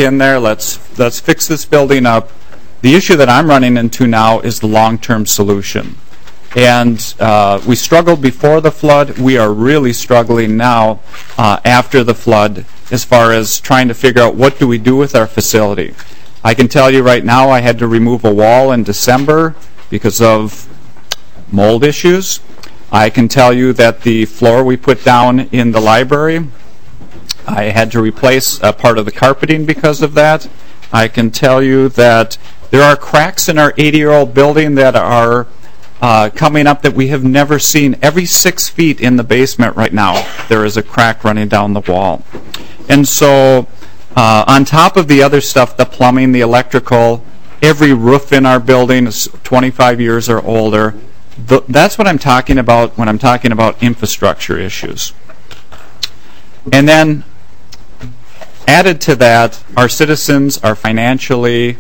in there. Let's fix this building up. The issue that I'm running into now is the long-term solution. And we struggled before the flood. We are really struggling now after the flood as far as trying to figure out what do we do with our facility. I can tell you right now I had to remove a wall in December because of mold issues. I can tell you that the floor we put down in the library, I had to replace a part of the carpeting because of that. I can tell you that there are cracks in our 80-year-old building that are coming up that we have never seen. Every 6 feet in the basement right now, there is a crack running down the wall. And so on top of the other stuff, the plumbing, the electrical, every roof in our building is 25 years or older. That's what I'm talking about when I'm talking about infrastructure issues. And then added to that, our citizens are financially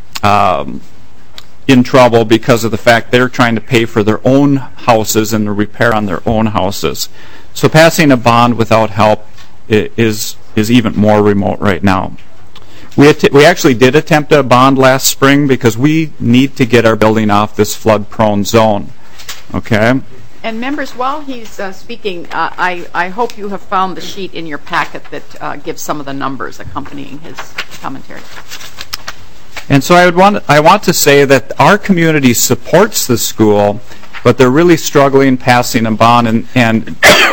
in trouble because of the fact they're trying to pay for their own houses and the repair on their own houses. So passing a bond without help is even more remote right now. We actually did attempt a bond last spring because we need to get our building off this flood-prone zone. Okay? And members, while he's speaking, I hope you have found the sheet in your packet that gives some of the numbers accompanying his commentary. And so I want to say that our community supports the school, but they're really struggling passing a bond, and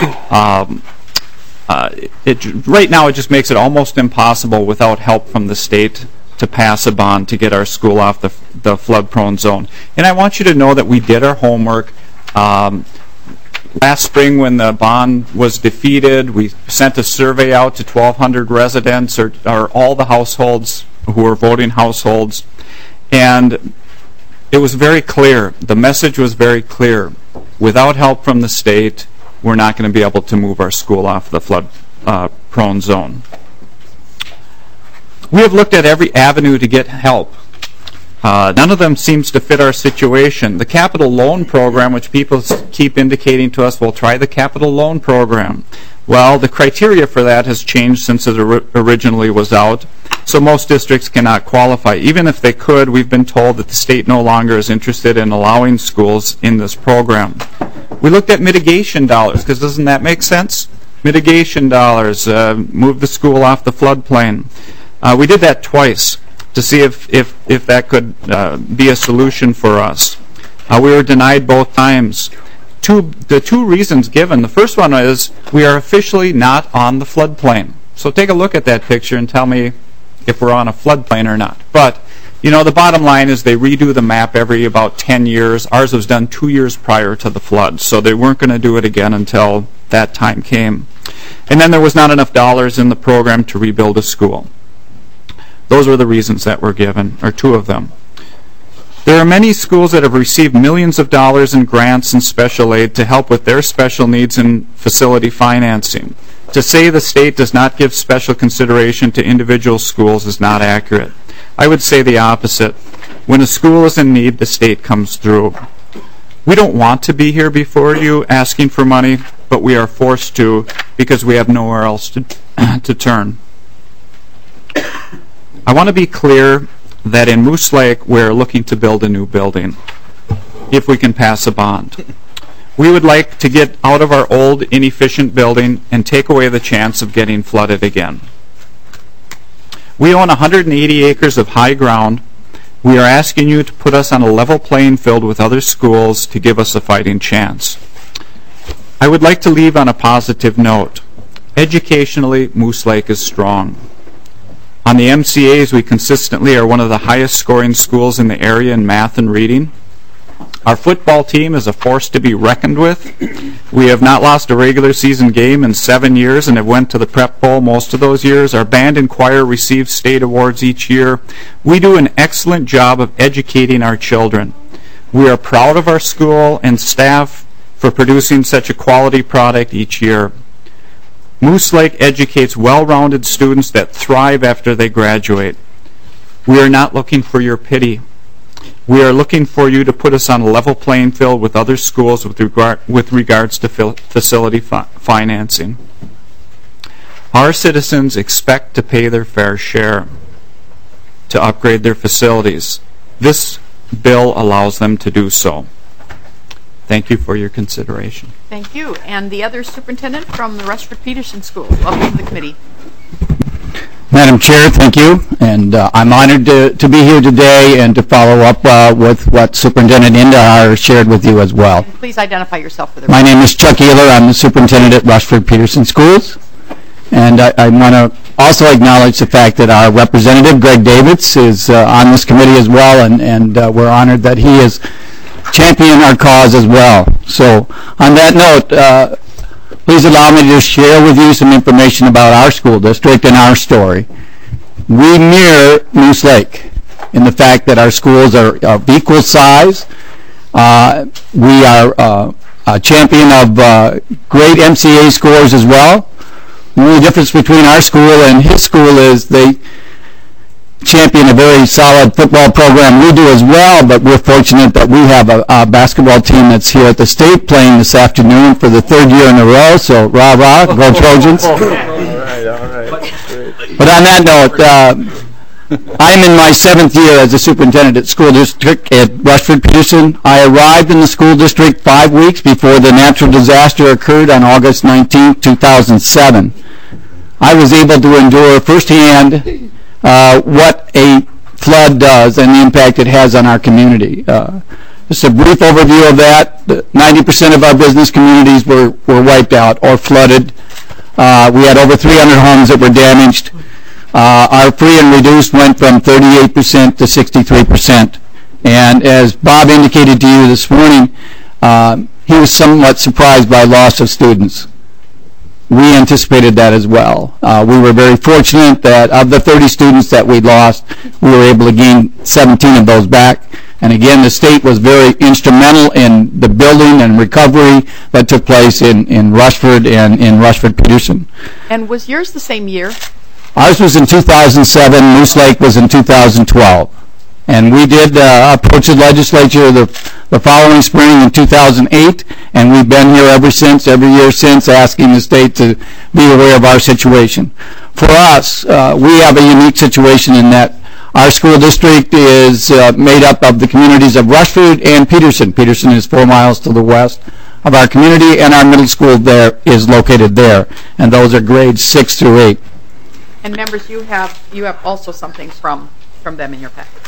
right now it just makes it almost impossible without help from the state to pass a bond to get our school off the flood-prone zone. And I want you to know that we did our homework. Last spring when the bond was defeated, we sent a survey out to 1,200 residents, or all the households who were voting households, and it was very clear. The message was very clear. Without help from the state, we're not going to be able to move our school off the flood-prone zone. We have looked at every avenue to get help. None of them seems to fit our situation. The capital loan program, which people keep indicating to us, we'll try the capital loan program. Well, the criteria for that has changed since it originally was out, so most districts cannot qualify. Even if they could, we've been told that the state no longer is interested in allowing schools in this program. We looked at mitigation dollars, because doesn't that make sense? Mitigation dollars, move the school off the floodplain. We did that twice to see if that could be a solution for us. We were denied both times. The two reasons given, the first one is we are officially not on the floodplain. So take a look at that picture and tell me if we're on a floodplain or not. But, you know, the bottom line is they redo the map every about 10 years. Ours was done 2 years prior to the flood, so they weren't going to do it again until that time came. And then there was not enough dollars in the program to rebuild a school. Those were the reasons that were given, or two of them. There are many schools that have received millions of dollars in grants and special aid to help with their special needs and facility financing. To say the state does not give special consideration to individual schools is not accurate. I would say the opposite. When a school is in need, the state comes through. We don't want to be here before you asking for money, but we are forced to because we have nowhere else to turn. I want to be clear that in Moose Lake we're looking to build a new building if we can pass a bond. We would like to get out of our old inefficient building and take away the chance of getting flooded again. We own 180 acres of high ground. We are asking you to put us on a level playing field with other schools to give us a fighting chance. I would like to leave on a positive note. Educationally, Moose Lake is strong. On the MCAs, we consistently are one of the highest scoring schools in the area in math and reading. Our football team is a force to be reckoned with. We have not lost a regular season game in 7 years and have went to the Prep Bowl most of those years. Our band and choir receive state awards each year. We do an excellent job of educating our children. We are proud of our school and staff for producing such a quality product each year. Moose Lake educates well-rounded students that thrive after they graduate. We are not looking for your pity. We are looking for you to put us on a level playing field with other schools with regards to facility financing. Our citizens expect to pay their fair share. to upgrade their facilities. This bill allows them to do so. Thank you for your consideration. Thank you. And the other superintendent from the Rushford-Peterson School. Welcome to the committee. Madam Chair, thank you. And I'm honored to be here today and to follow up with what Superintendent Indahar shared with you as well. And please identify yourself for the My name is Chuck Ehler. I'm the superintendent at Rushford-Peterson Schools. And I want to also acknowledge the fact that our representative, Greg Davids, is on this committee as well, and we're honored that he is championing our cause as well. So on that note, please allow me to share with you some information about our school district and our story. We mirror Moose Lake in the fact that our schools are of equal size. We are a champion of great MCA scores as well. The only difference between our school and his school is they champion a very solid football program. We do as well, but we're fortunate that we have a basketball team that's here at the state playing this afternoon for the third year in a row, so rah-rah, go Trojans. All right. But on that note, I'm in my 7th year as a superintendent at school district at Rushford-Peterson. I arrived in the school district 5 weeks before the natural disaster occurred on August 19, 2007. I was able to endure firsthand what a flood does and the impact it has on our community. Just a brief overview of that. 90% of our business communities were wiped out or flooded. We had over 300 homes that were damaged. Our free and reduced went from 38% to 63%. And as Bob indicated to you this morning, he was somewhat surprised by loss of students. We anticipated that as well. We were very fortunate that of the 30 students that we lost, we were able to gain 17 of those back. And again, the state was very instrumental in the building and recovery that took place in Rushford and in Rushford-Peterson. And was yours the same year? Ours was in 2007. Moose Lake was in 2012. And we did approach the legislature the following spring in 2008, and we've been here ever since, every year since, asking the state to be aware of our situation. For us, we have a unique situation in that our school district is made up of the communities of Rushford and Peterson. Peterson is 4 miles to the west of our community, and our middle school there is located there, and those are grades 6 through 8. And members, you have also something from them in your packet.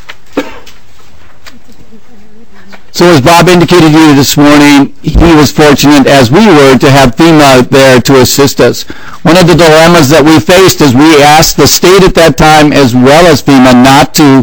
So as Bob indicated to you this morning, he was fortunate, as we were, to have FEMA there to assist us. One of the dilemmas that we faced is we asked the state at that time, as well as FEMA, not to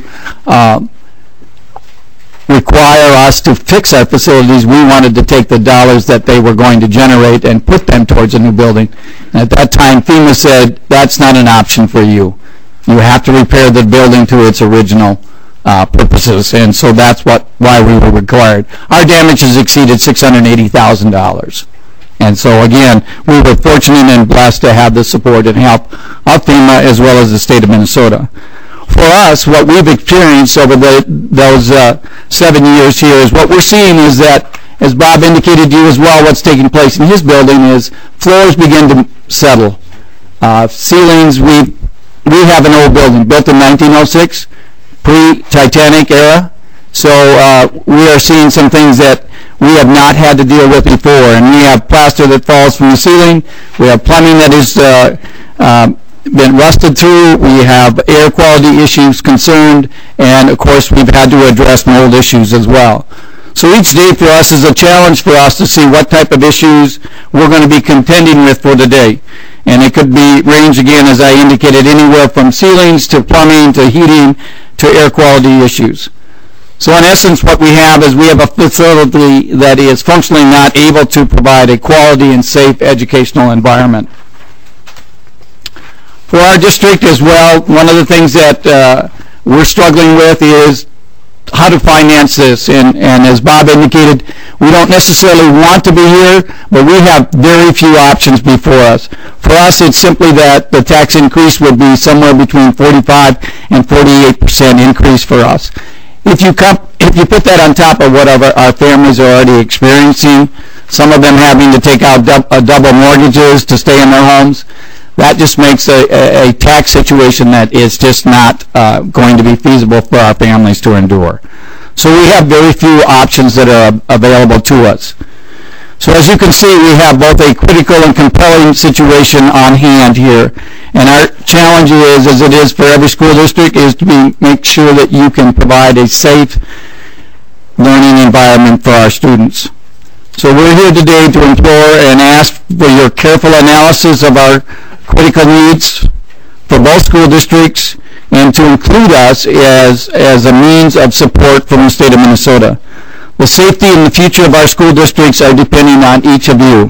require us to fix our facilities. We wanted to take the dollars that they were going to generate and put them towards a new building. And at that time, FEMA said, that's not an option for you. You have to repair the building to its original purposes, and so that's why we were required. Our damages exceeded $680,000. And so again, we were fortunate and blessed to have the support and help of FEMA as well as the state of Minnesota. For us, what we've experienced over those 7 years here is what we're seeing is that, as Bob indicated to you as well, what's taking place in his building is floors begin to settle. Ceilings, we have an old building built in 1906, pre-Titanic era, so we are seeing some things that we have not had to deal with before, and we have plaster that falls from the ceiling, we have plumbing that has been rusted through, we have air quality issues concerned, and of course we've had to address mold issues as well. So each day for us is a challenge for us to see what type of issues we're going to be contending with for the day. And it could be range, again, as I indicated, anywhere from ceilings to plumbing to heating to air quality issues. So in essence, what we have is we have a facility that is functionally not able to provide a quality and safe educational environment. For our district as well, one of the things that we're struggling with is how to finance this, and as Bob indicated, we don't necessarily want to be here, but we have very few options before us. For us, it's simply that the tax increase would be somewhere between 45 and 48% increase for us. If you put that on top of what our families are already experiencing, some of them having to take out double mortgages to stay in their homes, That just makes a tax situation that is just not going to be feasible for our families to endure. So we have very few options that are available to us. So as you can see, we have both a critical and compelling situation on hand here. And our challenge is, as it is for every school district, is to make sure that you can provide a safe learning environment for our students. So we're here today to implore and ask for your careful analysis of our critical needs for both school districts and to include us as a means of support from the state of Minnesota. The safety and the future of our school districts are depending on each of you.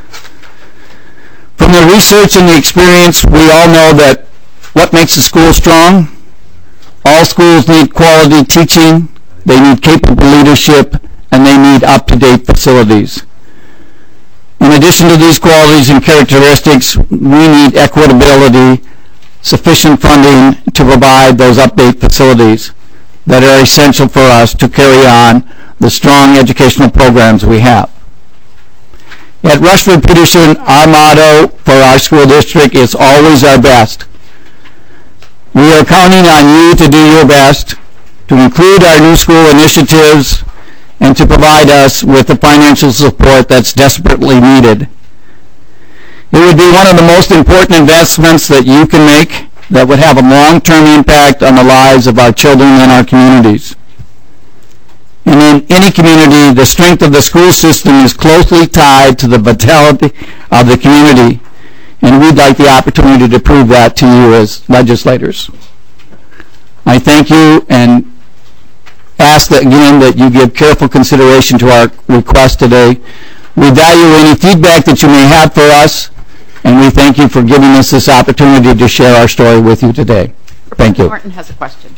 From the research and the experience, we all know that what makes a school strong? All schools need quality teaching, they need capable leadership, and they need up-to-date facilities. In addition to these qualities and characteristics, we need equitability, sufficient funding to provide those up-to-date facilities that are essential for us to carry on the strong educational programs we have. At Rushford Peterson, our motto for our school district is always our best. We are counting on you to do your best, to include our new school initiatives, and to provide us with the financial support that's desperately needed. It would be one of the most important investments that you can make that would have a long-term impact on the lives of our children and our communities. And in any community, the strength of the school system is closely tied to the vitality of the community, and we'd like the opportunity to prove that to you as legislators. I thank you and ask that, again, that you give careful consideration to our request today. We value any feedback that you may have for us, and we thank you for giving us this opportunity to share our story with you today. Thank you. Martin has a question.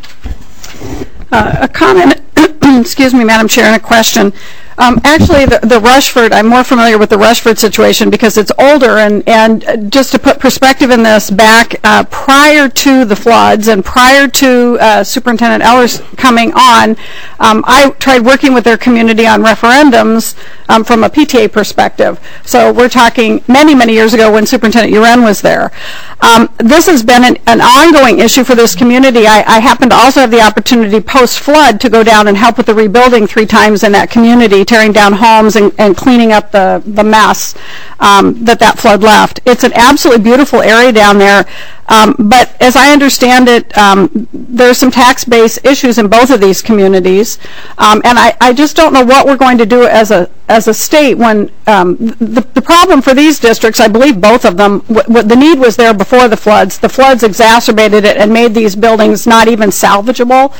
A comment, excuse me, Madam Chair, and a question. Actually, the Rushford, I'm more familiar with the Rushford situation because it's older, and just to put perspective in this, back prior to the floods and prior to Superintendent Ellers coming on, I tried working with their community on referendums from a PTA perspective. So we're talking many, many years ago when Superintendent Uren was there. This has been an ongoing issue for this community. I happen to also have the opportunity post-flood to go down and help with the rebuilding 3 times in that community, tearing down homes and cleaning up the mess that flood left. It's an absolutely beautiful area down there, but as I understand it, there's some tax base issues in both of these communities, and I just don't know what we're going to do as a state when the problem for these districts, I believe both of them, the need was there before the floods. The floods exacerbated it and made these buildings not even salvageable,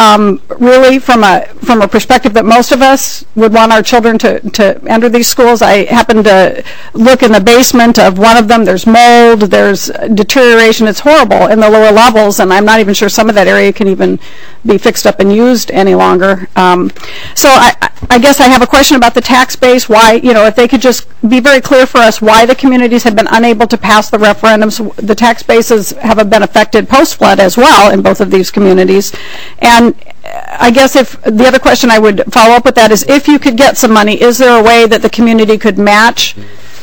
really from a perspective that most of us would want our children to enter these schools. I happened to look in the basement of one of them. There's mold, there's deterioration. It's horrible in the lower levels, and I'm not even sure some of that area can even be fixed up and used any longer. So I guess I have a question about the tax base, why, if they could just be very clear for us why the communities have been unable to pass the referendums. The tax bases have been affected post-flood as well in both of these communities. And I guess if the other question I would follow up with that is, if you could get some money, is there a way that the community could match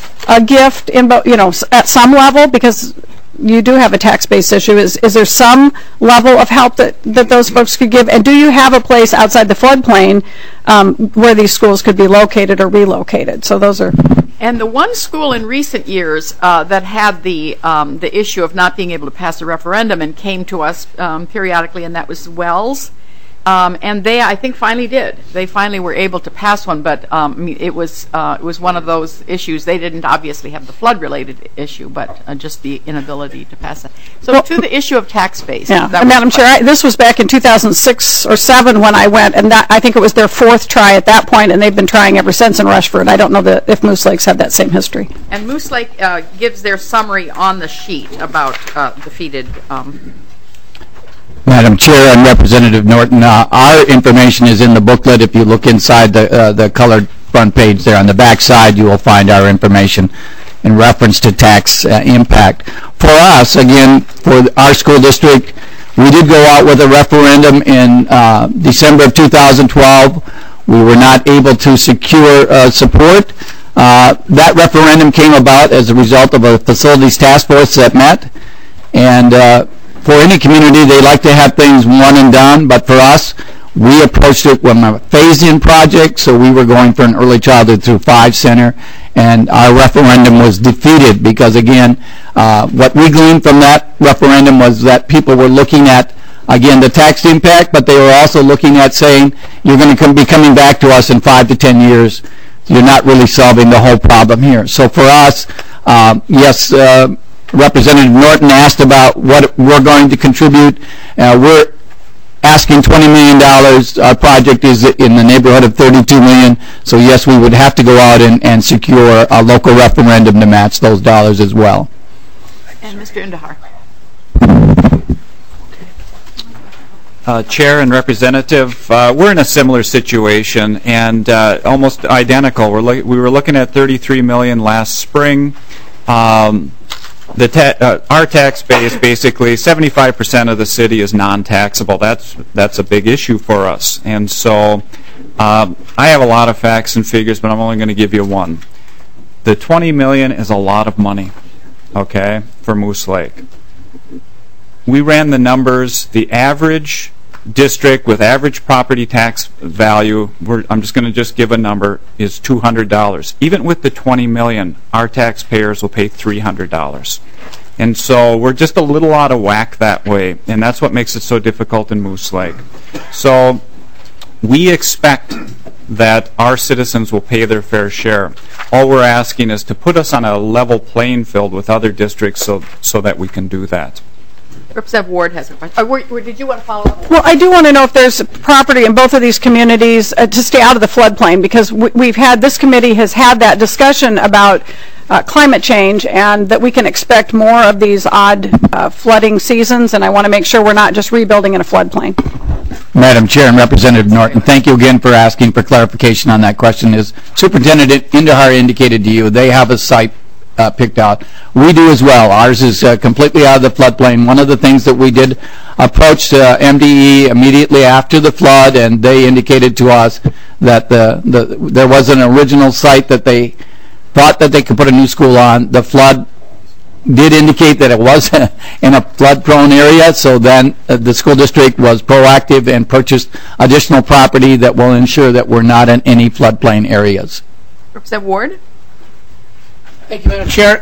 a gift in, at some level? Because you do have a tax-based issue. Is there some level of help that those folks could give? And do you have a place outside the floodplain where these schools could be located or relocated? So those are... And the one school in recent years that had the issue of not being able to pass a referendum and came to us periodically, and that was Wells. And they, I think, finally did. They finally were able to pass one, but it was one of those issues. They didn't obviously have the flood-related issue, but just the inability to pass it. So to the issue of tax base. Yeah, Madam Chair, this was back in 2006 or 7 when I went, and I think it was their 4th try at that point, and they've been trying ever since in Rushford. I don't know if Moose Lake's had that same history. And Moose Lake gives their summary on the sheet about defeated. Madam Chair and Representative Norton, our information is in the booklet. If you look inside the colored front page there on the back side, you will find our information in reference to tax impact. For us, again, for our school district, we did go out with a referendum in December of 2012. We were not able to secure support. That referendum came about as a result of a facilities task force that met. And for any community, they like to have things one and done. But for us, we approached it from a phased-in project, so we were going for an early childhood through 5 center. And our referendum was defeated because, again, what we gleaned from that referendum was that people were looking at, again, the tax impact, but they were also looking at saying, you're going to be coming back to us in 5 to 10 years. You're not really solving the whole problem here. So for us, yes, Representative Norton asked about what we're going to contribute. We're asking $20 million. Our project is in the neighborhood of $32 million. So yes, we would have to go out and secure a local referendum to match those dollars as well. And Mr. Indahar. Chair and Representative, we're in a similar situation and almost identical. We were looking at $33 million last spring. Our tax base, basically, 75% of the city is non-taxable. That's a big issue for us. And so I have a lot of facts and figures, but I'm only going to give you one. The $20 million is a lot of money, okay, for Moose Lake. We ran the numbers. The average district with average property tax value, I'm just going to give a number, is $200. Even with the $20 million, our taxpayers will pay $300. And so we're just a little out of whack that way, and that's what makes it so difficult in Moose Lake. So we expect that our citizens will pay their fair share. All we're asking is to put us on a level playing field with other districts so that we can do that. Representative Ward has a question. Did you want to follow up? Well, I do want to know if there's property in both of these communities to stay out of the floodplain, because this committee has had that discussion about climate change and that we can expect more of these odd flooding seasons, and I want to make sure we're not just rebuilding in a floodplain. Madam Chair and Representative Norton, thank you again for asking for clarification on that question. As Superintendent Indahar indicated to you, they have a site picked out. We do as well. Ours is completely out of the floodplain. One of the things that we did, approached MDE immediately after the flood, and they indicated to us that there was an original site that they thought that they could put a new school on. The flood did indicate that it was in a flood-prone area, so then the school district was proactive and purchased additional property that will ensure that we're not in any floodplain areas. Representative Ward? Thank you, Madam Chair.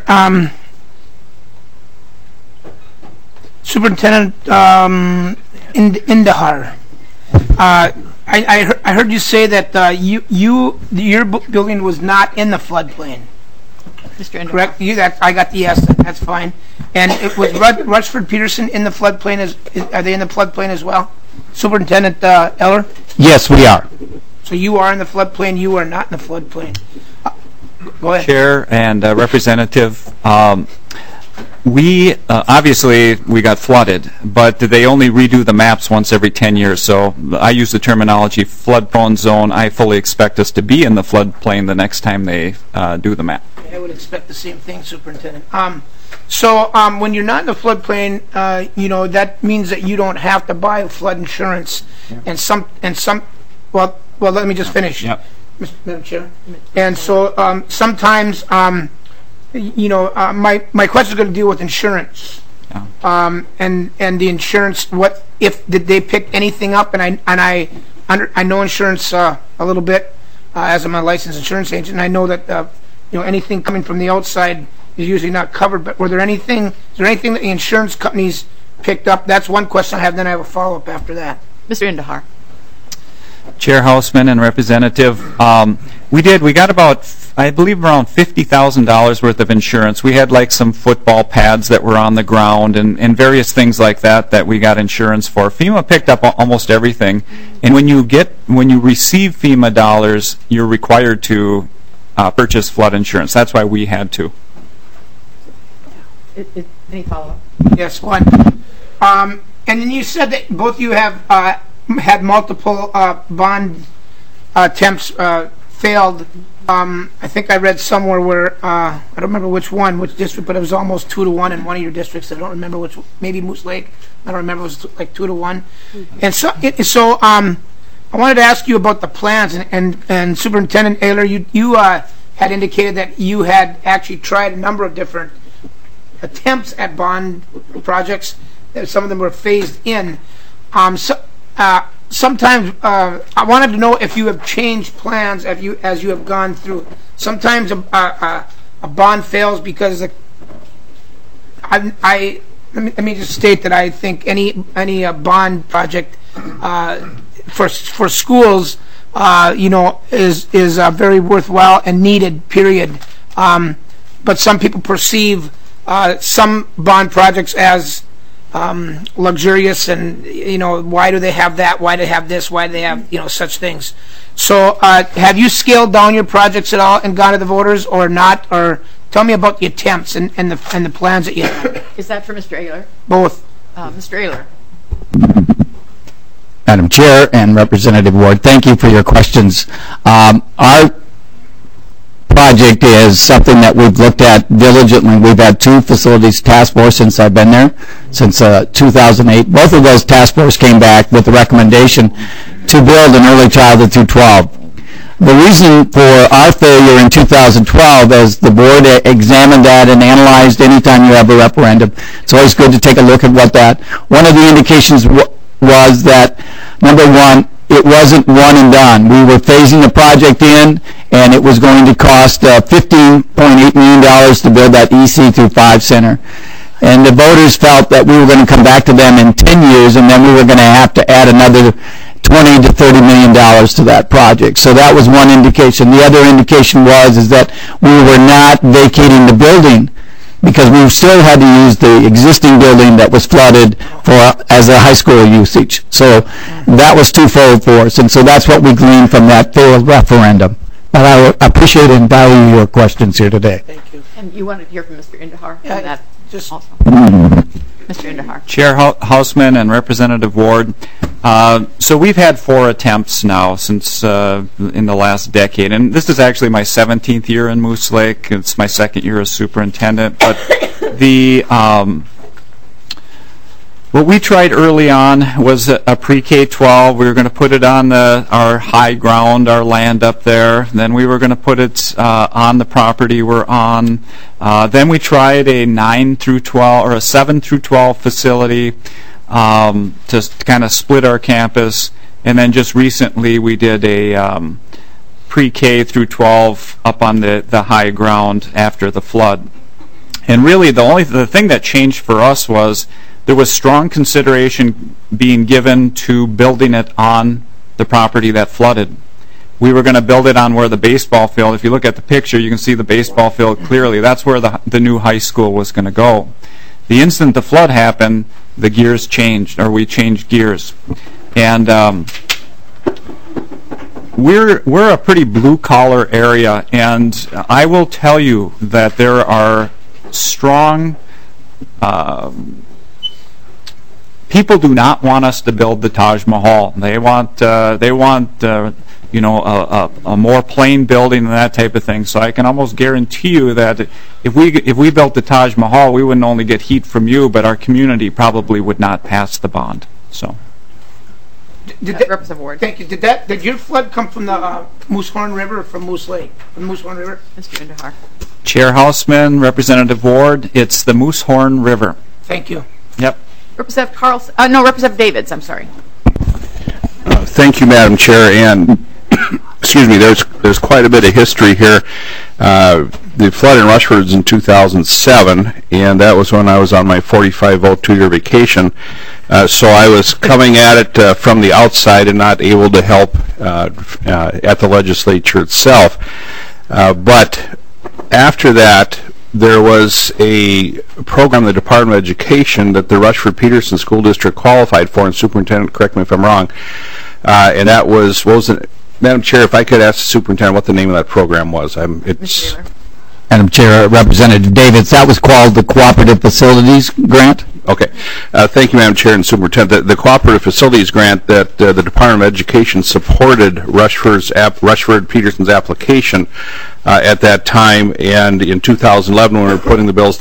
Superintendent Indahar, I heard you say that your building was not in the floodplain. Mr. Indahar. Correct? I got the yes. That's fine. And it was Rushford Peterson in the floodplain. Are they in the floodplain as well? Superintendent Eller? Yes, we are. So you are in the floodplain. You are not in the floodplain. Go ahead. Chair and Representative, we obviously we got flooded, but they only redo the maps once every 10 years. So I use the terminology flood-prone zone. I fully expect us to be in the floodplain the next time they do the map. I would expect the same thing, Superintendent. So when you're not in the floodplain, that means that you don't have to buy flood insurance. Yeah. Well, let me just finish. Yep. Madam Chair. And so sometimes, my question is going to deal with insurance. Yeah. And the insurance. What if did they pick anything up? And I know insurance a little bit as I'm a licensed insurance agent. And I know that anything coming from the outside is usually not covered. But is there anything that the insurance companies picked up? That's one question I have. Then I have a follow up after that. Mr. Indahar. Chair Hausman and Representative, we got about, I believe, around $50,000 worth of insurance. We had like some football pads that were on the ground and various things like that we got insurance for. FEMA picked up almost everything, and when you receive FEMA dollars, you're required to purchase flood insurance. That's why we had to. Any follow-up? Yes, one. And then you said that both of you have had multiple bond attempts failed. I think I read somewhere where I don't remember which district, but it was almost 2-1 in one of your districts. I don't remember which. Maybe Moose Lake. I don't remember. It was like 2-1. And so I wanted to ask you about the plans. And Superintendent Ehler, you had indicated that you had actually tried a number of different attempts at bond projects. Some of them were phased in. Sometimes I wanted to know if you have changed plans as you have gone through. Sometimes a bond fails because let me just state that I think any bond project for schools is very worthwhile and needed. Period. But some people perceive some bond projects as luxurious, and why do they have that? Why do they have this? Why do they have such things? So have you scaled down your projects at all and gone to the voters or not? Or tell me about the attempts and the plans that you have. Is that for Mr. Ayler? Both. Mr. Ayler. Madam Chair and Representative Ward, thank you for your questions. Our project is something that we've looked at diligently. We've had 2 facilities task force since I've been there, since 2008. Both of those task force came back with the recommendation to build an early childhood through 12. The reason for our failure in 2012, as the board examined that and analyzed anytime you have a referendum, it's always good to take a look at what that. One of the indications was that, number one, it wasn't one and done. We were phasing the project in, and it was going to cost $15.8 million to build that EC through 5 center. And the voters felt that we were going to come back to them in 10 years, and then we were going to have to add another $20 to $30 million to that project. So that was one indication. The other indication is that we were not vacating the building, because we still had to use the existing building that was flooded as a high school usage. So that was twofold for us, and so that's what we gleaned from that failed referendum. But I appreciate and value your questions here today. Thank you. And you wanted to hear from Mr. Indahar? Yeah, on that just also. Mr. Indahar. Chair Hausman and Representative Ward, so we've had 4 attempts now since in the last decade, and this is actually my 17th year in Moose Lake. It's my 2nd year as superintendent. But what we tried early on was a pre-K-12. We were going to put it on our high ground, our land up there. Then we were going to put it on the property we're on. Then we tried a 9 through 12 or a 7 through 12 facility to kind of split our campus. And then just recently we did a pre-K through 12 up on the high ground after the flood. And really the thing that changed for us was there was strong consideration being given to building it on the property that flooded. We were going to build it on where the baseball field, if you look at the picture, you can see the baseball field clearly. That's where the new high school was going to go. The instant the flood happened, the gears changed, or we changed gears. And we're a pretty blue-collar area, and I will tell you that there are strong people do not want us to build the Taj Mahal. They want a more plain building and that type of thing. So I can almost guarantee you that if we built the Taj Mahal, we wouldn't only get heat from you, but our community probably would not pass the bond. So. Representative Ward. Thank you. Did your flood come from the Moosehorn River or from Moose Lake? From the Moosehorn River? Mr. Indahar. Chair Hausman, Representative Ward, it's the Moosehorn River. Thank you. Yep. Representative Davids, I'm sorry. Thank you, Madam Chair, and excuse me, there's quite a bit of history here. The flood in Rushford was in 2007, and that was when I was on my 45-vote 2-year vacation. So I was coming at it from the outside and not able to help at the legislature itself. But after that, there was a program in the Department of Education that the Rushford-Peterson School District qualified for, and Superintendent, correct me if I'm wrong, and that was, what was it? Madam Chair, if I could ask the Superintendent what the name of that program was. Madam Chair, Representative Davids, that was called the Cooperative Facilities Grant. Okay. Thank you, Madam Chair and Superintendent. The Cooperative Facilities Grant that the Department of Education supported Rushford-Peterson's application at that time, and in 2011 when we were putting the bills,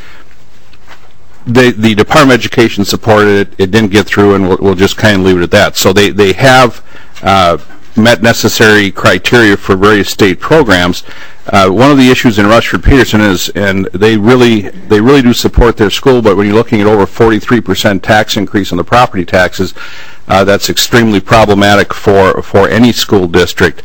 the Department of Education supported it. It didn't get through, and we'll just kind of leave it at that. So they have met necessary criteria for various state programs. One of the issues in Rushford-Peterson is, and they really do support their school, but when you're looking at over 43% tax increase on the property taxes, that's extremely problematic for any school district.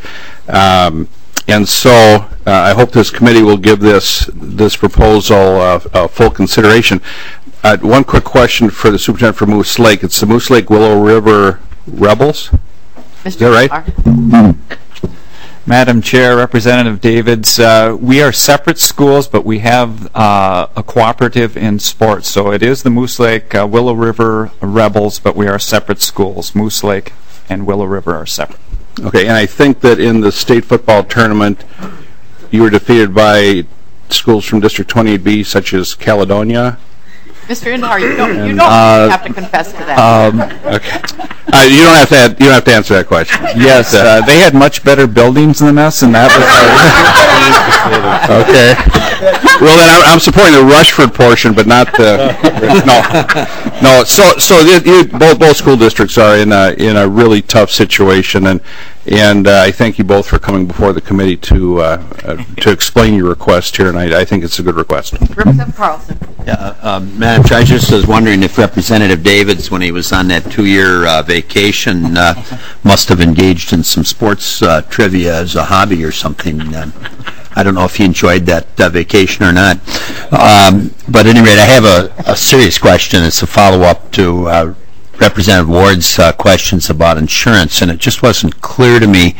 And so I hope this committee will give this proposal full consideration. One quick question for the superintendent for Moose Lake. It's the Moose Lake Willow River Rebels? Is that right? Madam Chair, Representative Davids, we are separate schools, but we have a cooperative in sports. So it is the Moose Lake Willow River Rebels, but we are separate schools. Moose Lake and Willow River are separate. Okay, and I think that in the state football tournament, you were defeated by schools from District 28B, such as Caledonia. Mr. Indahar, you don't have to confess to that. Okay, you don't have to answer that question. Yes, they had much better buildings than us, and that was okay. Well, then I'm supporting the Rushford portion, but not the no. So both school districts are in a really tough situation, and I thank you both for coming before the committee to explain your request here, and I think it's a good request. Representative Carlson. Yeah, Madam Chair, I just was wondering if Representative Davids, when he was on that 2-year vacation, must have engaged in some sports trivia as a hobby or something. I don't know if he enjoyed that vacation or not. But at any rate, I have a serious question. It's a follow-up to Representative Ward's questions about insurance, and it just wasn't clear to me.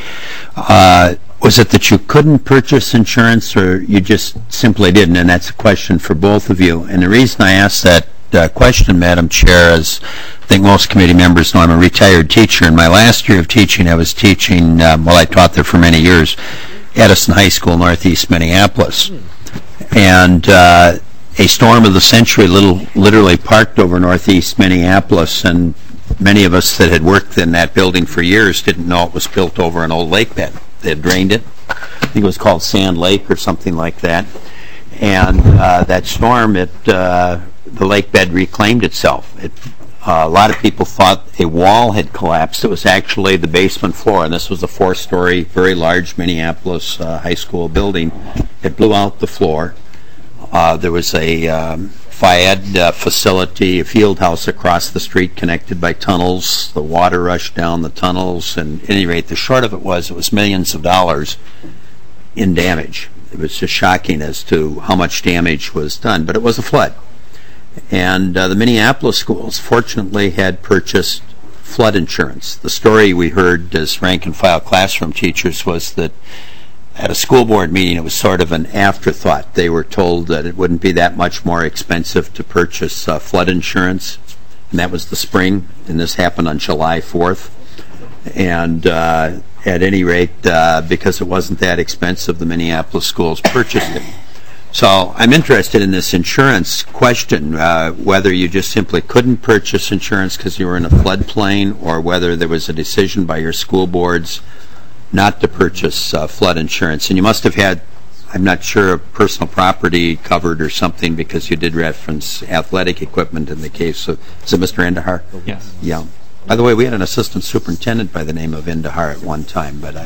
Was it that you couldn't purchase insurance, or you just simply didn't? And that's a question for both of you. And the reason I asked that question, Madam Chair, is I think most committee members know I'm a retired teacher. In my last year of teaching, I was teaching, I taught there for many years, Edison High School, Northeast Minneapolis. And a storm of the century literally parked over Northeast Minneapolis, and many of us that had worked in that building for years didn't know it was built over an old lake bed. They had drained it. I think it was called Sand Lake or something like that. And that storm, the lake bed reclaimed itself. A lot of people thought a wall had collapsed. It was actually the basement floor, and this was a 4-story, very large Minneapolis high school building. It blew out the floor. There was a FIAD facility, a field house across the street connected by tunnels. The water rushed down the tunnels, and at any rate, the short of it was millions of dollars in damage. It was just shocking as to how much damage was done, but it was a flood. And the Minneapolis schools, fortunately, had purchased flood insurance. The story we heard as rank-and-file classroom teachers was that at a school board meeting, it was sort of an afterthought. They were told that it wouldn't be that much more expensive to purchase flood insurance, and that was the spring, and this happened on July 4th. And at any rate, because it wasn't that expensive, the Minneapolis schools purchased it. So I'm interested in this insurance question, whether you just simply couldn't purchase insurance because you were in a floodplain, or whether there was a decision by your school boards not to purchase flood insurance. And you must have had, I'm not sure, personal property covered or something, because you did reference athletic equipment in the case of, is it Mr. Indahar? Yes. Yeah. By the way, we had an assistant superintendent by the name of Indahar at one time, but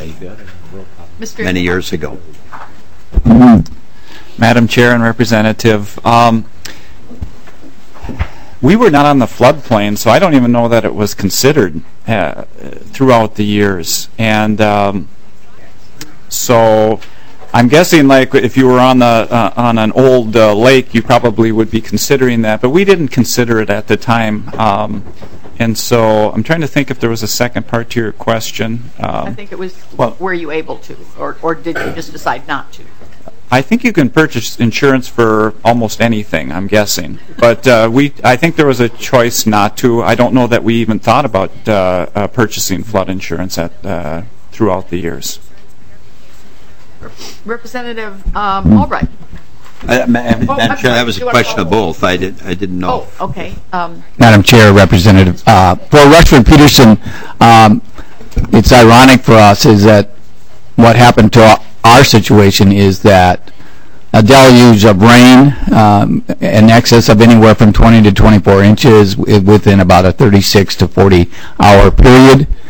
many years ago. Madam Chair and Representative, we were not on the floodplain, so I don't even know that it was considered throughout the years. And so I'm guessing, like, if you were on an old lake, you probably would be considering that, but we didn't consider it at the time. And so I'm trying to think if there was a second part to your question. I think it was, were you able to, or did you just decide not to? I think you can purchase insurance for almost anything, I'm guessing. But I think there was a choice not to. I don't know that we even thought about purchasing flood insurance throughout the years. Rurepresentative Albright. Madam Chair, that was a question of both. I didn't know. Oh, okay. Madam Chair, Representative, for Rushford-Peterson, it's ironic for us is that what happened to our situation is that a deluge of rain in excess of anywhere from 20 to 24 inches within about a 36 to 40 hour period.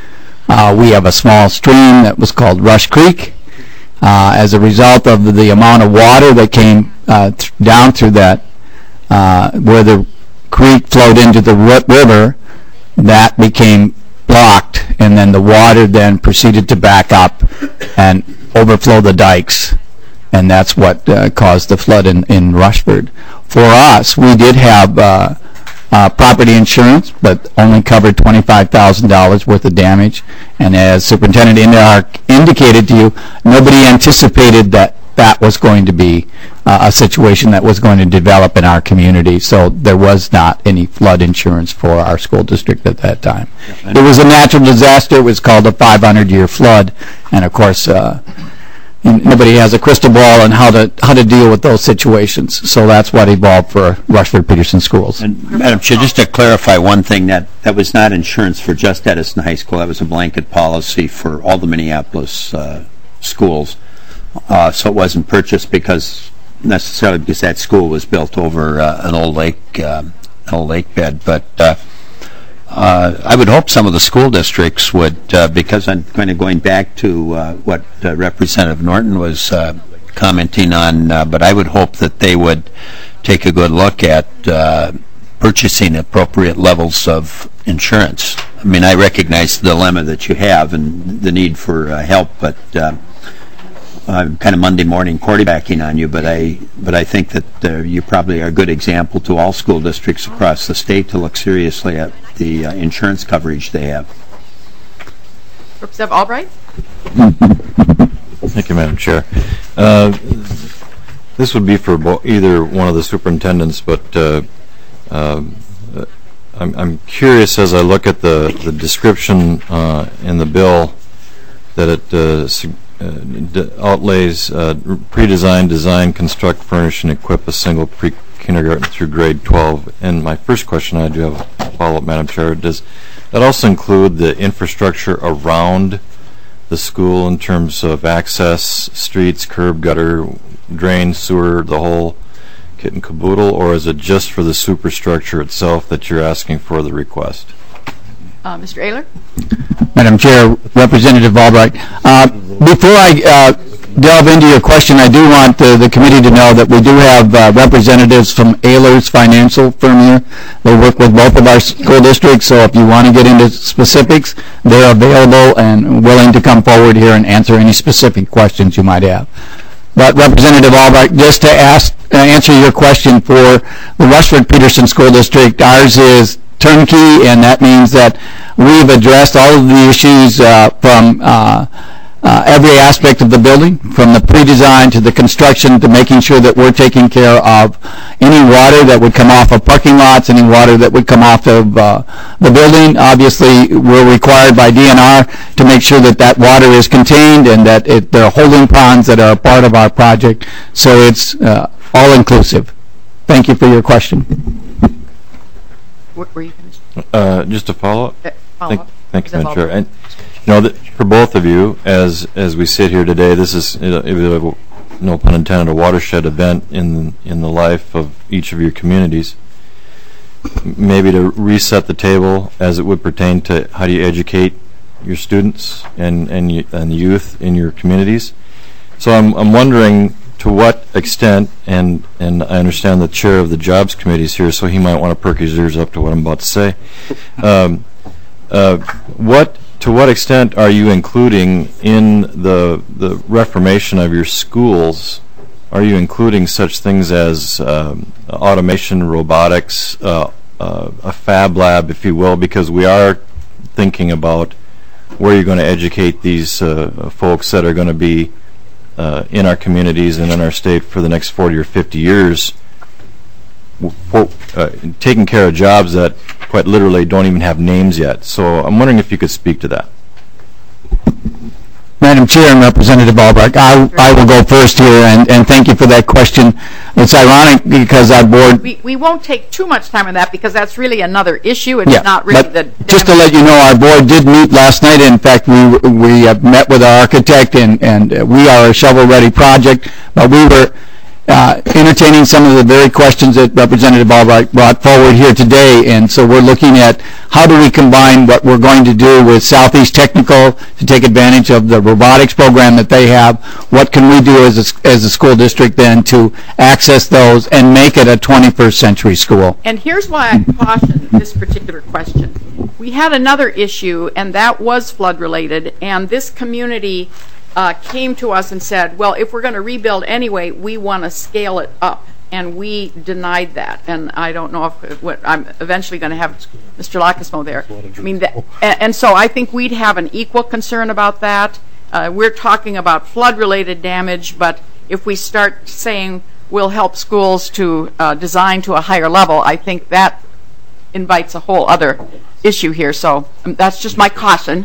We have a small stream that was called Rush Creek. As a result of the amount of water that came down through that, where the creek flowed into the river, that became blocked, and then the water then proceeded to back up and overflow the dikes, and that's what caused the flood in Rushford. For us, we did have property insurance, but only covered $25,000 worth of damage, and as Superintendent indicated to you, nobody anticipated that was going to be a situation that was going to develop in our community, so there was not any flood insurance for our school district at that time. It was a natural disaster. It was called a 500-year flood, and of course nobody has a crystal ball on how to deal with those situations, so that's what evolved for Rushford Peterson Schools. And Madam Chair, just to clarify one thing, that was not insurance for just Edison High School. That was a blanket policy for all the Minneapolis schools. So it wasn't purchased necessarily because that school was built over an old lake bed. But I would hope some of the school districts would, because I'm kind of going back to what Representative Norton was commenting on, but I would hope that they would take a good look at purchasing appropriate levels of insurance. I mean, I recognize the dilemma that you have and the need for help, but I'm kind of Monday morning quarterbacking on you, but I think that you probably are a good example to all school districts across the state to look seriously at the insurance coverage they have. Representative Albright? Thank you, Madam Chair. This would be for either one of the superintendents, but I'm curious as I look at the description in the bill that it outlays pre-design, design, construct, furnish, and equip a single pre-kindergarten through grade 12. And my first question, I do have a follow-up, Madam Chair, does that also include the infrastructure around the school in terms of access, streets, curb, gutter, drain, sewer, the whole kit and caboodle, or is it just for the superstructure itself that you're asking for the request? Mr. Ehler? Madam Chair, Representative Albright, before I delve into your question, I do want the committee to know that we do have representatives from Ehler's financial firm here. They work with both of our school districts, so if you want to get into specifics, they're available and willing to come forward here and answer any specific questions you might have. But Representative Albright, just to answer your question for the Rushford Peterson School District, ours is turnkey, and that means that we've addressed all of the issues from every aspect of the building, from the pre-design to the construction to making sure that we're taking care of any water that would come off of parking lots, any water that would come off of the building. Obviously, we're required by DNR to make sure that that water is contained and that there are holding ponds that are a part of our project, so it's all-inclusive. Thank you for your question. Were you finished? Just a follow-up. Thank you, Madam Chair. And for both of you, as we sit here today, this is, no pun intended, a watershed event in the life of each of your communities. Maybe to reset the table as it would pertain to how do you educate your students and youth in your communities. So I'm wondering to what extent, and I understand the chair of the Jobs Committee is here, so he might want to perk his ears up to what I'm about to say. To what extent are you including in the reformation of your schools? Are you including such things as automation, robotics, a fab lab, if you will, because we are thinking about where you're going to educate these folks that are going to be in our communities and in our state for the next 40 or 50 years, taking care of jobs that quite literally don't even have names yet. So I'm wondering if you could speak to that. Madam Chair and Representative Albright, I will go first here, and thank you for that question. It's ironic because our board... We won't take too much time on that because that's really another issue. It's not really the... Just to let you know, our board did meet last night. In fact, we met with our architect, and we are a shovel-ready project, but we were entertaining some of the very questions that Representative Albright brought forward here today. And so we're looking at how do we combine what we're going to do with Southeast Technical to take advantage of the robotics program that they have. What can we do as a school district then to access those and make it a 21st century school? And here's why I caution this particular question. We had another issue, and that was flood related, and this community came to us and said, well, if we're going to rebuild anyway, we want to scale it up. And we denied that. And I don't know if I'm eventually going to have Mr. Lacasmo there. I mean, and so I think we'd have an equal concern about that. We're talking about flood-related damage, but if we start saying we'll help schools to design to a higher level, I think that invites a whole other issue here. So that's just my caution.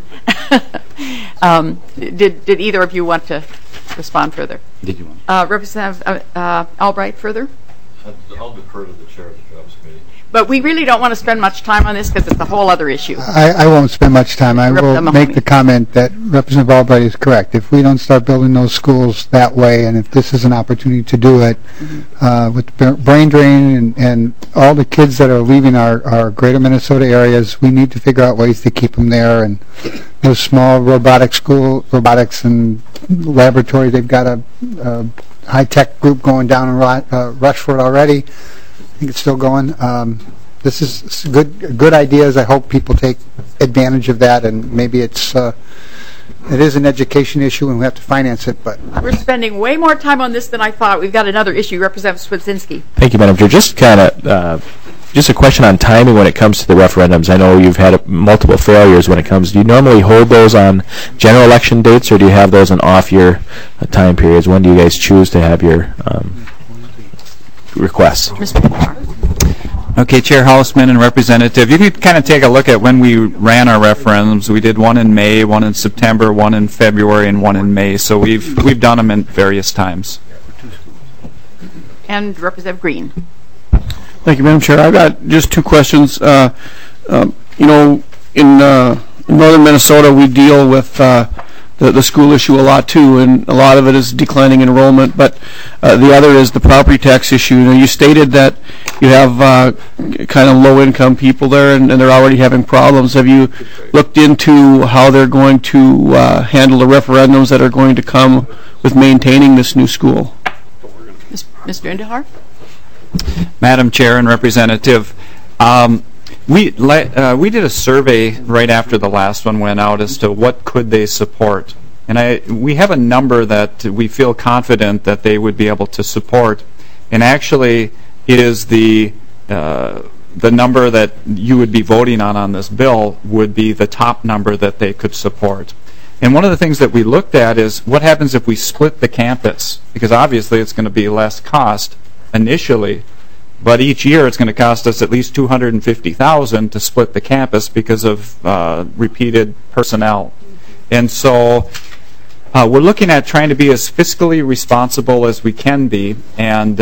Did either of you want to respond further? Did you want? Representative Albright, further? I'll defer to the chair of the Jobs Committee. But we really don't want to spend much time on this because it's a whole other issue. I won't spend much time. I will make the comment that Representative Albright is correct. If we don't start building those schools that way, and if this is an opportunity to do it, with brain drain and all the kids that are leaving our greater Minnesota areas, we need to figure out ways to keep them there. And those small robotics and laboratory, they've got a high-tech group going down in Rushford already. I think it's still going. This is good ideas. I hope people take advantage of that, and maybe it is an education issue and we have to finance it. But we're spending way more time on this than I thought. We've got another issue. Representative Swedzinski. Thank you, Madam Chair. Just kind of just a question on timing when it comes to the referendums. I know you've had multiple failures when it comes. Do you normally hold those on general election dates, or do you have those in off-year time periods? When do you guys choose to have your requests? Okay, Chair Hausman and Representative, you could kind of take a look at when we ran our referendums. We did one in May, one in September, one in February, and one in May. So we've done them in various times. And Representative Green. Thank you, Madam Chair. I've got just two questions. You know, in northern Minnesota, we deal with the school issue a lot too, and a lot of it is declining enrollment. But the other is the property tax issue. You know, you stated that you have kind of low-income people there, and they're already having problems. Have you looked into how they're going to handle the referendums that are going to come with maintaining this new school? Mr. Indahar? Madam Chair and Representative, we did a survey right after the last one went out as to what could they support, and we have a number that we feel confident that they would be able to support, and actually it is the number that you would be voting on this bill would be the top number that they could support. And one of the things that we looked at is what happens if we split the campus, because obviously it's going to be less cost initially, but each year it's going to cost us at least $250,000 to split the campus because of repeated personnel. And so we're looking at trying to be as fiscally responsible as we can be, and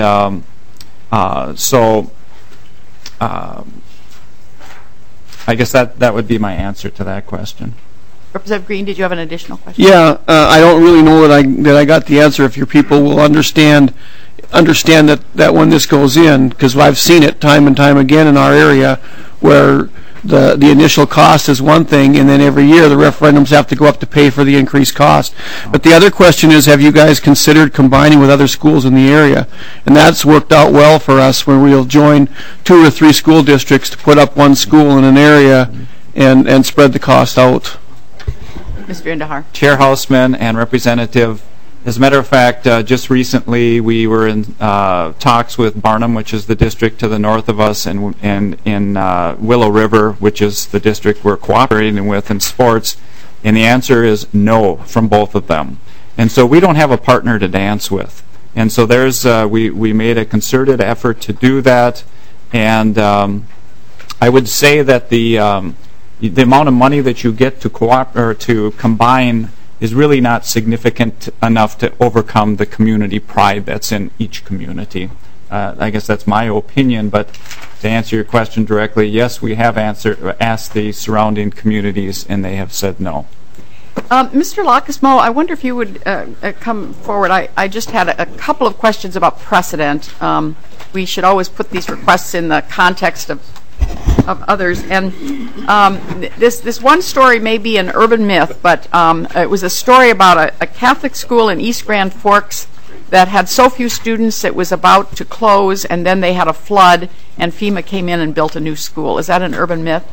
so I guess that would be my answer to that question. Representative Green, did you have an additional question? Yeah, I don't really know that I got the answer. If your people will understand that when this goes in, because I've seen it time and time again in our area, where the initial cost is one thing, and then every year the referendums have to go up to pay for the increased cost. But the other question is, have you guys considered combining with other schools in the area? And that's worked out well for us, where we'll join 2 or 3 school districts to put up one school in an area and spread the cost out. Mr. Indahar. Chair Hausman and Representative, as a matter of fact, just recently we were in talks with Barnum, which is the district to the north of us, and in Willow River, which is the district we're cooperating with in sports, and the answer is no from both of them. And so we don't have a partner to dance with. And so there's we made a concerted effort to do that, and I would say that the amount of money that you get to combine is really not significant enough to overcome the community pride that's in each community. I guess that's my opinion, but to answer your question directly, yes, we have asked the surrounding communities, and they have said no. Mr. Lacasmo, I wonder if you would come forward. I just had a couple of questions about precedent. We should always put these requests in the context of others. And this one story may be an urban myth, but it was a story about a Catholic school in East Grand Forks that had so few students it was about to close, and then they had a flood, and FEMA came in and built a new school. Is that an urban myth?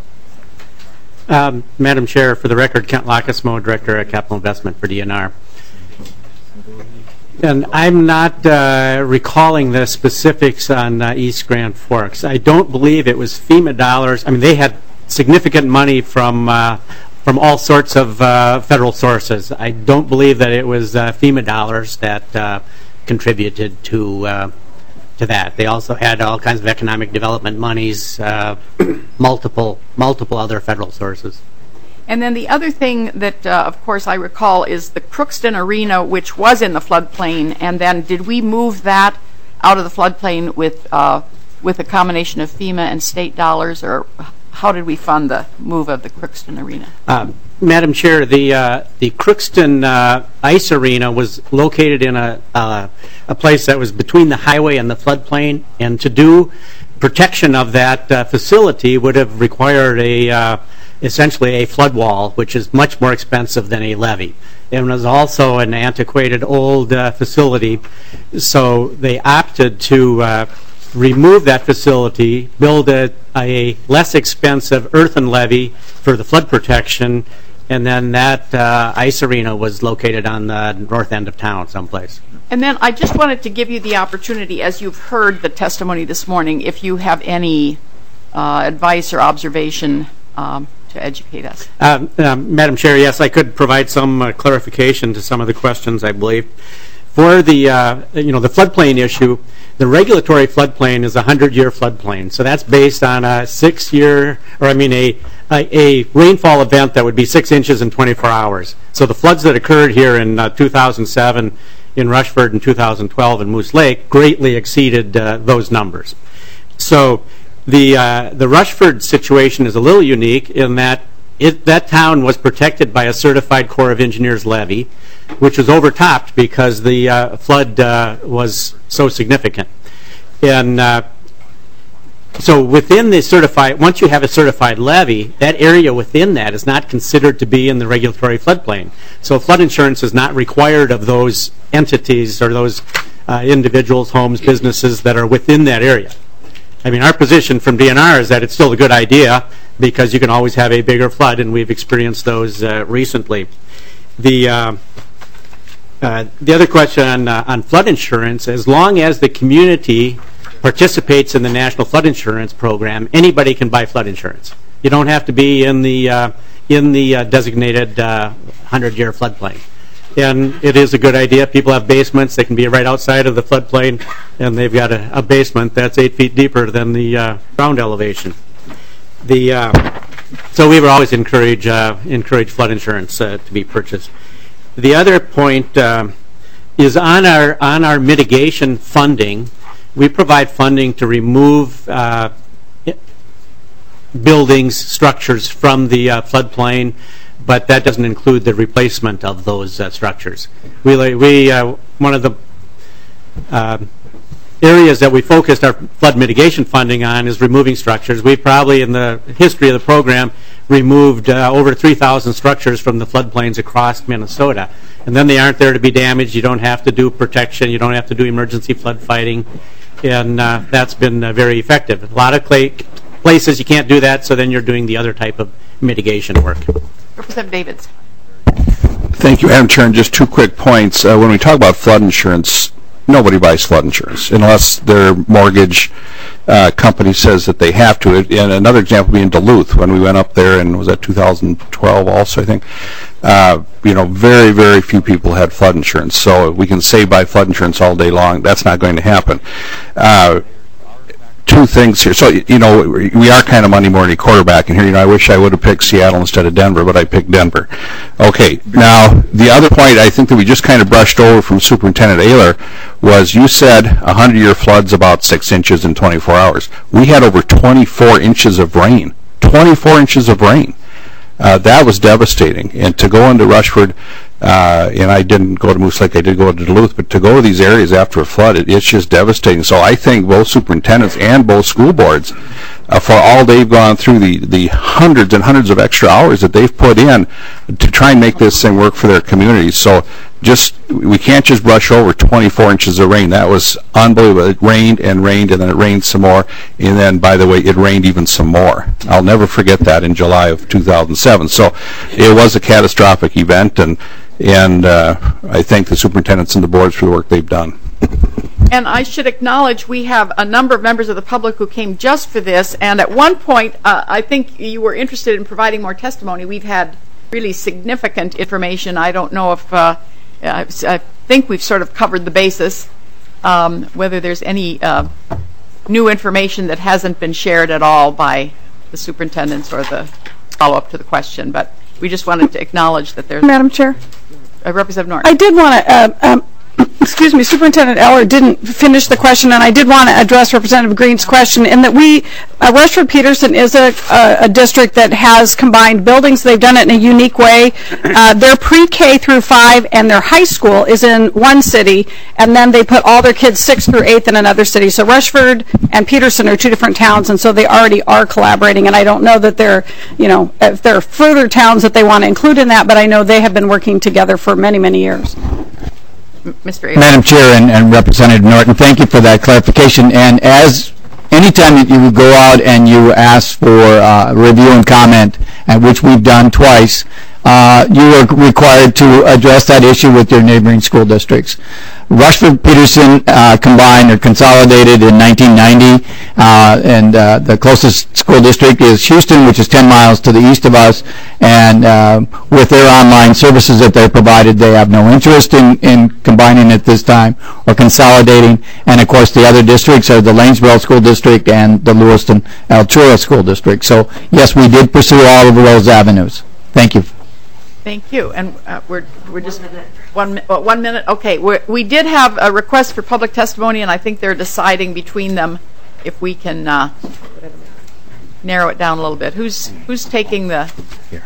Madam Chair, for the record, Kent Lacasmo, Director of Capital Investment for DNR. And I'm not recalling the specifics on East Grand Forks. I don't believe it was FEMA dollars. I mean, they had significant money from all sorts of federal sources. I don't believe that it was FEMA dollars that contributed to that. They also had all kinds of economic development monies, multiple other federal sources. And then the other thing that, of course, I recall is the Crookston Arena, which was in the floodplain, and then did we move that out of the floodplain with a combination of FEMA and state dollars, or how did we fund the move of the Crookston Arena? Madam Chair, the Crookston Ice Arena was located in a place that was between the highway and the floodplain, and to do protection of that facility would have required essentially a flood wall, which is much more expensive than a levee. It was also an antiquated old facility, so they opted to remove that facility, build a less expensive earthen levee for the flood protection, and then that ice arena was located on the north end of town someplace. And then I just wanted to give you the opportunity, as you've heard the testimony this morning, if you have any advice or observation to educate us. Madam Chair, yes, I could provide some clarification to some of the questions, I believe. For the the floodplain issue, the regulatory floodplain is a 100-year floodplain. So that's based on a 6-year, or I mean a rainfall event that would be 6 inches in 24 hours. So the floods that occurred here in 2007 in Rushford and 2012 in Moose Lake greatly exceeded those numbers. So the Rushford situation is a little unique in that that town was protected by a certified Corps of Engineers levee, which was overtopped because the flood was so significant. And so within the certified, once you have a certified levee, that area within that is not considered to be in the regulatory floodplain. So flood insurance is not required of those entities or those individuals, homes, businesses that are within that area. I mean, our position from DNR is that it's still a good idea because you can always have a bigger flood, and we've experienced those recently. The other question on flood insurance, as long as the community participates in the National Flood Insurance Program, anybody can buy flood insurance. You don't have to be in the designated 100-year floodplain. And it is a good idea. People have basements. They can be right outside of the floodplain, and they've got a basement that's 8 feet deeper than the ground elevation. So we would always encourage flood insurance to be purchased. The other point is on our mitigation funding. We provide funding to remove buildings, structures from the floodplain, but that doesn't include the replacement of those structures. One of the areas that we focused our flood mitigation funding on is removing structures. We've probably, in the history of the program, removed over 3,000 structures from the floodplains across Minnesota. And then they aren't there to be damaged. You don't have to do protection. You don't have to do emergency flood fighting. And that's been very effective. A lot of places you can't do that, so then you're doing the other type of mitigation work. Representative Davids. Thank you, Madam Chair. And just 2 quick points. When we talk about flood insurance, nobody buys flood insurance unless their mortgage company says that they have to. And another example being Duluth, when we went up there, and was that 2012 also, I think. Very, very few people had flood insurance. So we can say buy flood insurance all day long. That's not going to happen. 2 things here. So, we are kind of Monday morning quarterbacking here. I wish I would have picked Seattle instead of Denver, but I picked Denver. Okay, now, the other point I think that we just kind of brushed over from Superintendent Ehler was you said 100-year floods about 6 inches in 24 hours. We had over 24 inches of rain. 24 inches of rain. that was devastating. And to go into Rushford, and I didn't go to Moose Lake, I did go to Duluth, but to go to these areas after a flood, it's just devastating. So I think both superintendents and both school boards, for all they've gone through, the hundreds and hundreds of extra hours that they've put in to try and make this thing work for their communities. So we can't just brush over 24 inches of rain. That was unbelievable. It rained, and then it rained some more, and then, by the way, it rained even some more. I'll never forget that in July of 2007. So it was a catastrophic event, and I thank the superintendents and the boards for the work they've done. And I should acknowledge we have a number of members of the public who came just for this, and at one point, I think you were interested in providing more testimony. We've had really significant information. I don't know if, I think we've sort of covered the basis, whether there's any new information that hasn't been shared at all by the superintendents or the follow-up to the question, but we just wanted to acknowledge that there's... Madam Chair? Representative Norton. I did want to, excuse me, Superintendent Eller didn't finish the question, and I did want to address Representative Green's question in that Rushford-Peterson is a district that has combined buildings. They've done it in a unique way. Their pre-K through 5 and their high school is in one city, and then they put all their kids 6th through 8th in another city. So Rushford and Peterson are two different towns, and so they already are collaborating, and I don't know that if there are further towns that they want to include in that, but I know they have been working together for many, many years. Mr. Avery. Madam Chair and Representative Norton, thank you for that clarification. And as anytime that you go out and you ask for review and comment, and which we've done twice, you are required to address that issue with your neighboring school districts. Rushford-Peterson combined or consolidated in 1990, and the closest school district is Houston, which is 10 miles to the east of us, and with their online services that they provided, they have no interest in combining at this time or consolidating. And of course the other districts are the Lanesboro School District and the Lewiston-Altura School District. So yes, we did pursue all of those avenues. Thank you. Thank you. And we're just 1 minute. Okay, we did have a request for public testimony, and I think they're deciding between them if we can narrow it down a little bit. Who's taking the? Here.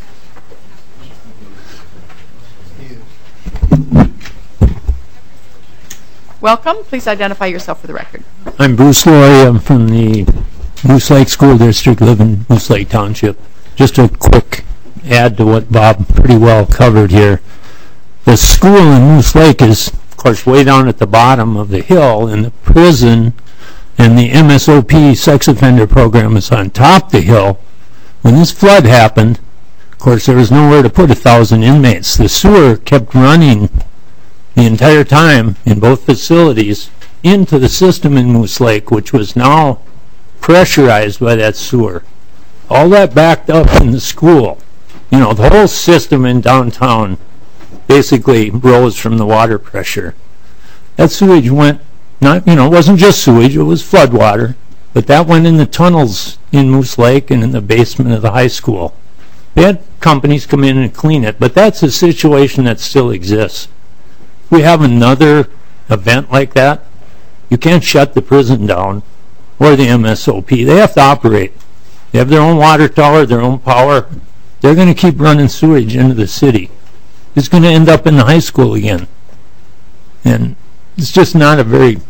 Welcome. Please identify yourself for the record. I'm Bruce Laurie. I'm from the Moose Lake School District, live in Moose Lake Township. Just a quick add to what Bob pretty well covered here. The school in Moose Lake is, of course, way down at the bottom of the hill, and the prison and the MSOP sex offender program is on top of the hill. When this flood happened, of course, there was nowhere to put 1,000 inmates. The sewer kept running the entire time in both facilities into the system in Moose Lake, which was now pressurized by that sewer. All that backed up in the school. You know, the whole system in downtown basically rose from the water pressure. That sewage went, it wasn't just sewage, it was flood water, but that went in the tunnels in Moose Lake and in the basement of the high school. They had companies come in and clean it, but that's a situation that still exists. If we have another event like that, you can't shut the prison down or the MSOP. They have to operate. They have their own water tower, their own power. They're going to keep running sewage into the city. It's going to end up in the high school again. And it's just not a very,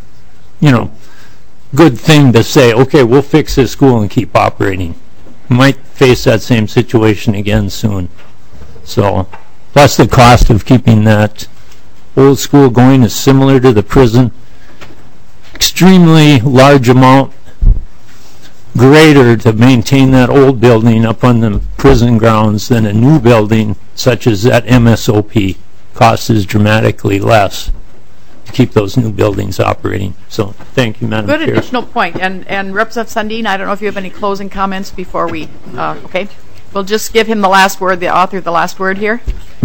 good thing to say, okay, we'll fix this school and keep operating. We might face that same situation again soon. So, plus the cost of keeping that old school going is similar to the prison. Extremely large amount greater to maintain that old building up on the prison grounds than a new building such as that MSOP. Cost is dramatically less to keep those new buildings operating. So thank you, Madam Chair. Good additional point. And Representative Sundin, I don't know if you have any closing comments before we, okay. We'll just give him the last word, the author of the last word here.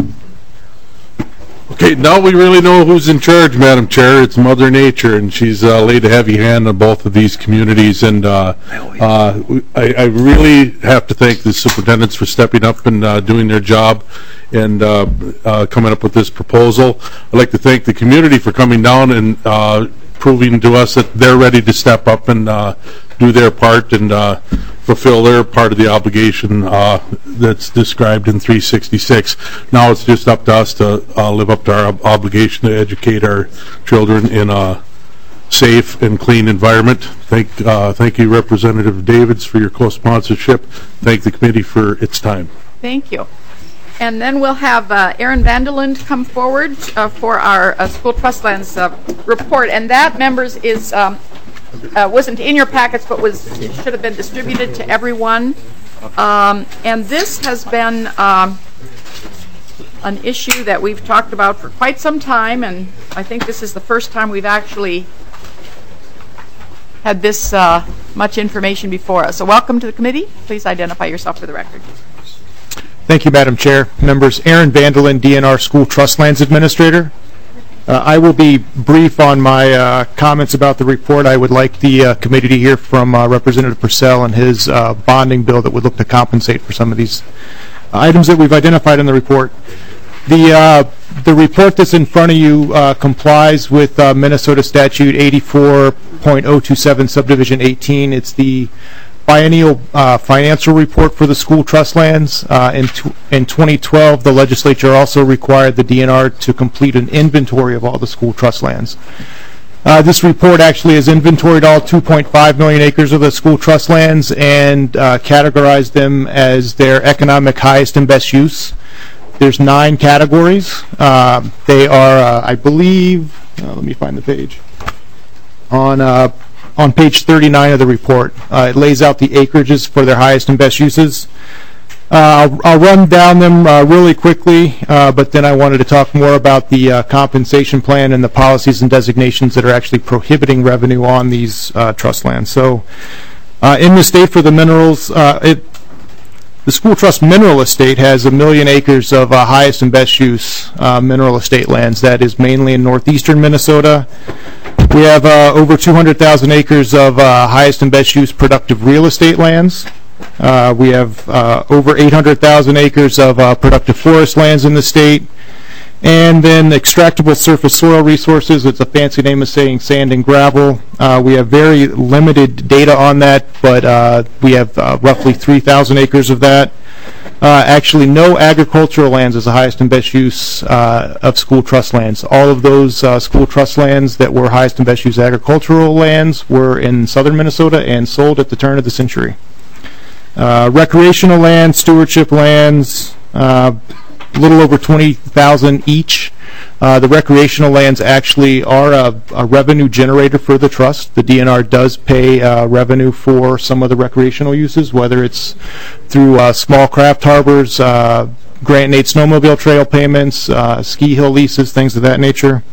Okay, now we really know who's in charge, Madam Chair. It's Mother Nature, and she's laid a heavy hand on both of these communities. And I really have to thank the superintendents for stepping up and doing their job and coming up with this proposal. I'd like to thank the community for coming down and proving to us that they're ready to step up and do their part. And fulfill their part of the obligation that's described in 366. Now it's just up to us to live up to our obligation to educate our children in a safe and clean environment. Thank you, Representative Davids, for your co-sponsorship. Thank the committee for its time. Thank you. And then we'll have Aaron Vanderlund come forward for our school trust lands report. And that, members, is wasn't in your packets, but should have been distributed to everyone. And this has been an issue that we've talked about for quite some time, and I think this is the first time we've actually had this much information before us. So welcome to the committee. Please identify yourself for the record. Thank you, Madam Chair. Members, Aaron Vanderlyn, DNR School Trust Lands Administrator. I will be brief on my comments about the report. I would like the committee to hear from Representative Purcell and his bonding bill that would look to compensate for some of these items that we've identified in the report. The report that's in front of you complies with Minnesota Statute 84.027 Subdivision 18. It's the biennial financial report for the school trust lands. In 2012, the legislature also required the DNR to complete an inventory of all the school trust lands. This report actually has inventoried all 2.5 million acres of the school trust lands and categorized them as their economic highest and best use. There's 9 categories. They are, I believe, let me find the page. On page 39 of the report, it lays out the acreages for their highest and best uses. I'll run down them really quickly, but then I wanted to talk more about the compensation plan and the policies and designations that are actually prohibiting revenue on these trust lands. So in the state for the minerals, the school trust mineral estate has 1 million acres of highest and best use mineral estate lands. That is mainly in northeastern Minnesota. We have over 200,000 acres of highest and best use productive real estate lands. We have over 800,000 acres of productive forest lands in the state. And then extractable surface soil resources, it's a fancy name of saying sand and gravel. We have very limited data on that, but we have roughly 3,000 acres of that. Actually, no agricultural lands is the highest and best use of school trust lands. All of those school trust lands that were highest and best use agricultural lands were in southern Minnesota and sold at the turn of the century. Recreational lands, stewardship lands, a little over 20,000 each. The recreational lands actually are a revenue generator for the trust. The DNR does pay revenue for some of the recreational uses, whether it's through small craft harbors, Grant and 8 snowmobile trail payments, ski hill leases, things of that nature.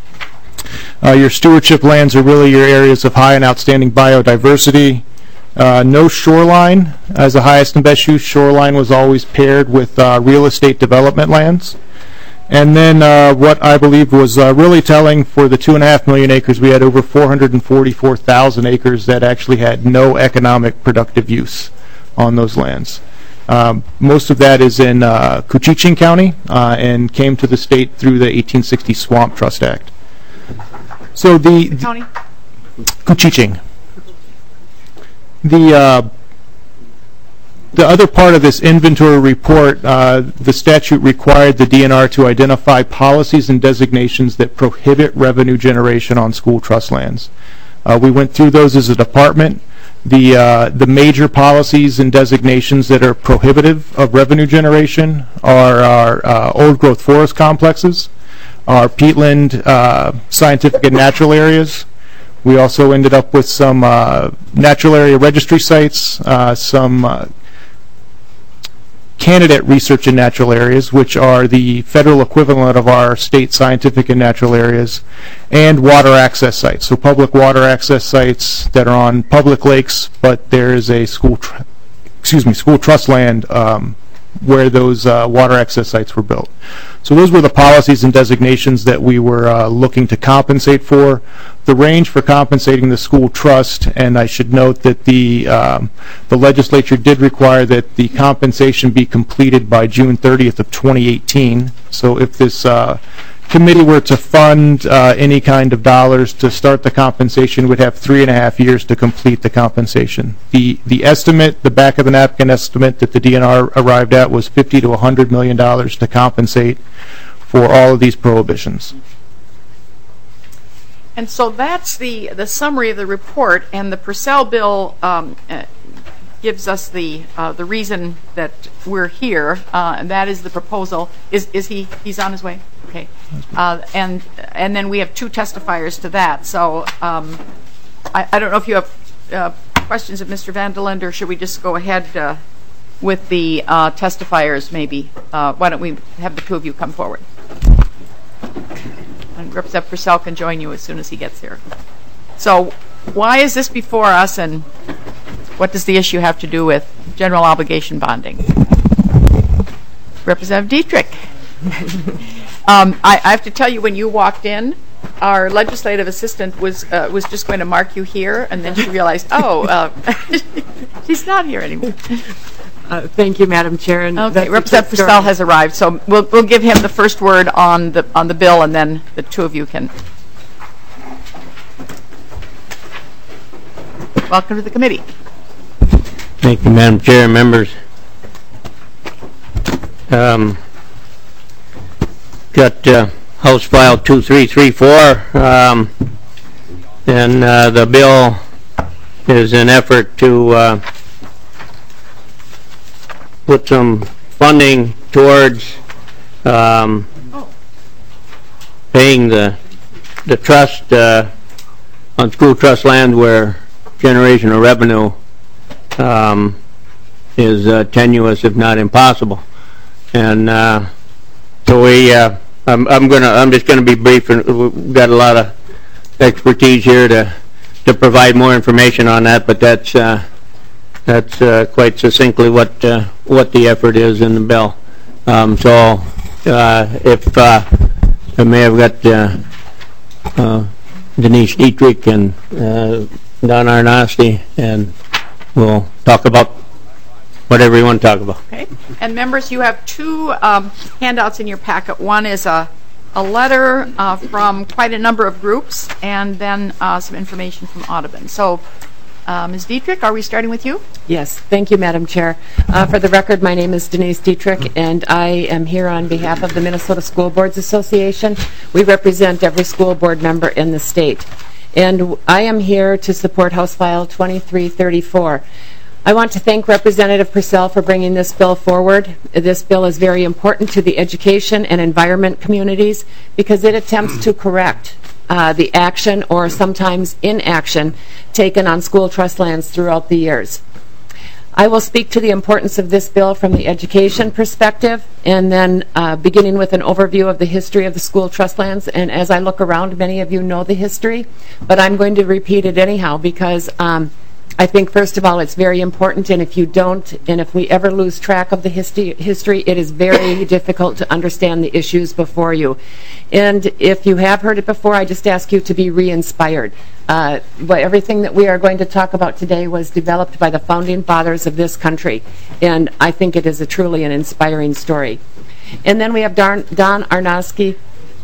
Your stewardship lands are really your areas of high and outstanding biodiversity. No shoreline as the highest and best use. Shoreline was always paired with real estate development lands. And then what I believe was really telling for the 2.5 million acres, we had over 444,000 acres that actually had no economic productive use on those lands. Most of that is in Cochiching County and came to the state through the 1860 Swamp Trust Act. So the county? Cochiching. The other part of this inventory report, the statute required the DNR to identify policies and designations that prohibit revenue generation on school trust lands. We went through those as a department. The major policies and designations that are prohibitive of revenue generation are our old growth forest complexes, our peatland scientific and natural areas. We also ended up with some natural area registry sites, some candidate research in natural areas, which are the federal equivalent of our state scientific and natural areas, and water access sites. So public water access sites that are on public lakes, but there is a school trust land where those water access sites were built. So those were the policies and designations that we were looking to compensate for. The range for compensating the school trust, and I should note that the legislature did require that the compensation be completed by June 30th of 2018. So if this committee were to fund any kind of dollars to start the compensation, would have 3.5 years to complete the compensation. The estimate, the back of the napkin estimate that the DNR arrived at was $50 to $100 million to compensate for all of these prohibitions. And so that's the summary of the report, and the Purcell bill gives us the reason that we're here, and that is the proposal. Is he's on his way? Okay. And then we have 2 testifiers to that. So I don't know if you have questions of Mr. Vandeland, or should we just go ahead with the testifiers maybe? Why don't we have the 2 of you come forward? And Representative Purcell can join you as soon as he gets here. So why is this before us, and what does the issue have to do with general obligation bonding? Representative Dietrich. I have to tell you, when you walked in, our legislative assistant was just going to mark you here, and then she realized, she's not here anymore. Thank you, Madam Chair. And okay, Representative Purcell has arrived, so we'll give him the first word on the bill, and then the 2 of you can. Welcome to the committee. Thank you, Madam Chair and members. Got House File 2334, and the bill is an effort to put some funding towards paying the trust on school trust land where generation of revenue is tenuous, if not impossible. And so I'm just gonna be brief, and we've got a lot of expertise here to provide more information on that, but that's quite succinctly what the effort is in the bill. So if I may have got Denise Dietrich and Don Arnosty, and we'll talk about whatever you want to talk about. Okay. And members, you have 2 handouts in your packet. One is a letter from quite a number of groups, and then some information from Audubon. So, Ms. Dietrich, are we starting with you? Yes. Thank you, Madam Chair. For the record, my name is Denise Dietrich, and I am here on behalf of the Minnesota School Boards Association. We represent every school board member in the state. And I am here to support House File 2334. I want to thank Representative Purcell for bringing this bill forward. This bill is very important to the education and environment communities because it attempts to correct the action, or sometimes inaction, taken on school trust lands throughout the years. I will speak to the importance of this bill from the education perspective, and then beginning with an overview of the history of the school trust lands. And as I look around, many of you know the history, but I'm going to repeat it anyhow because I think, first of all, it's very important, and if you don't, and if we ever lose track of the history, it is very difficult to understand the issues before you. And if you have heard it before, I just ask you to be re-inspired. But everything that we are going to talk about today was developed by the founding fathers of this country, and I think it is truly an inspiring story. And then we have Don Arnosty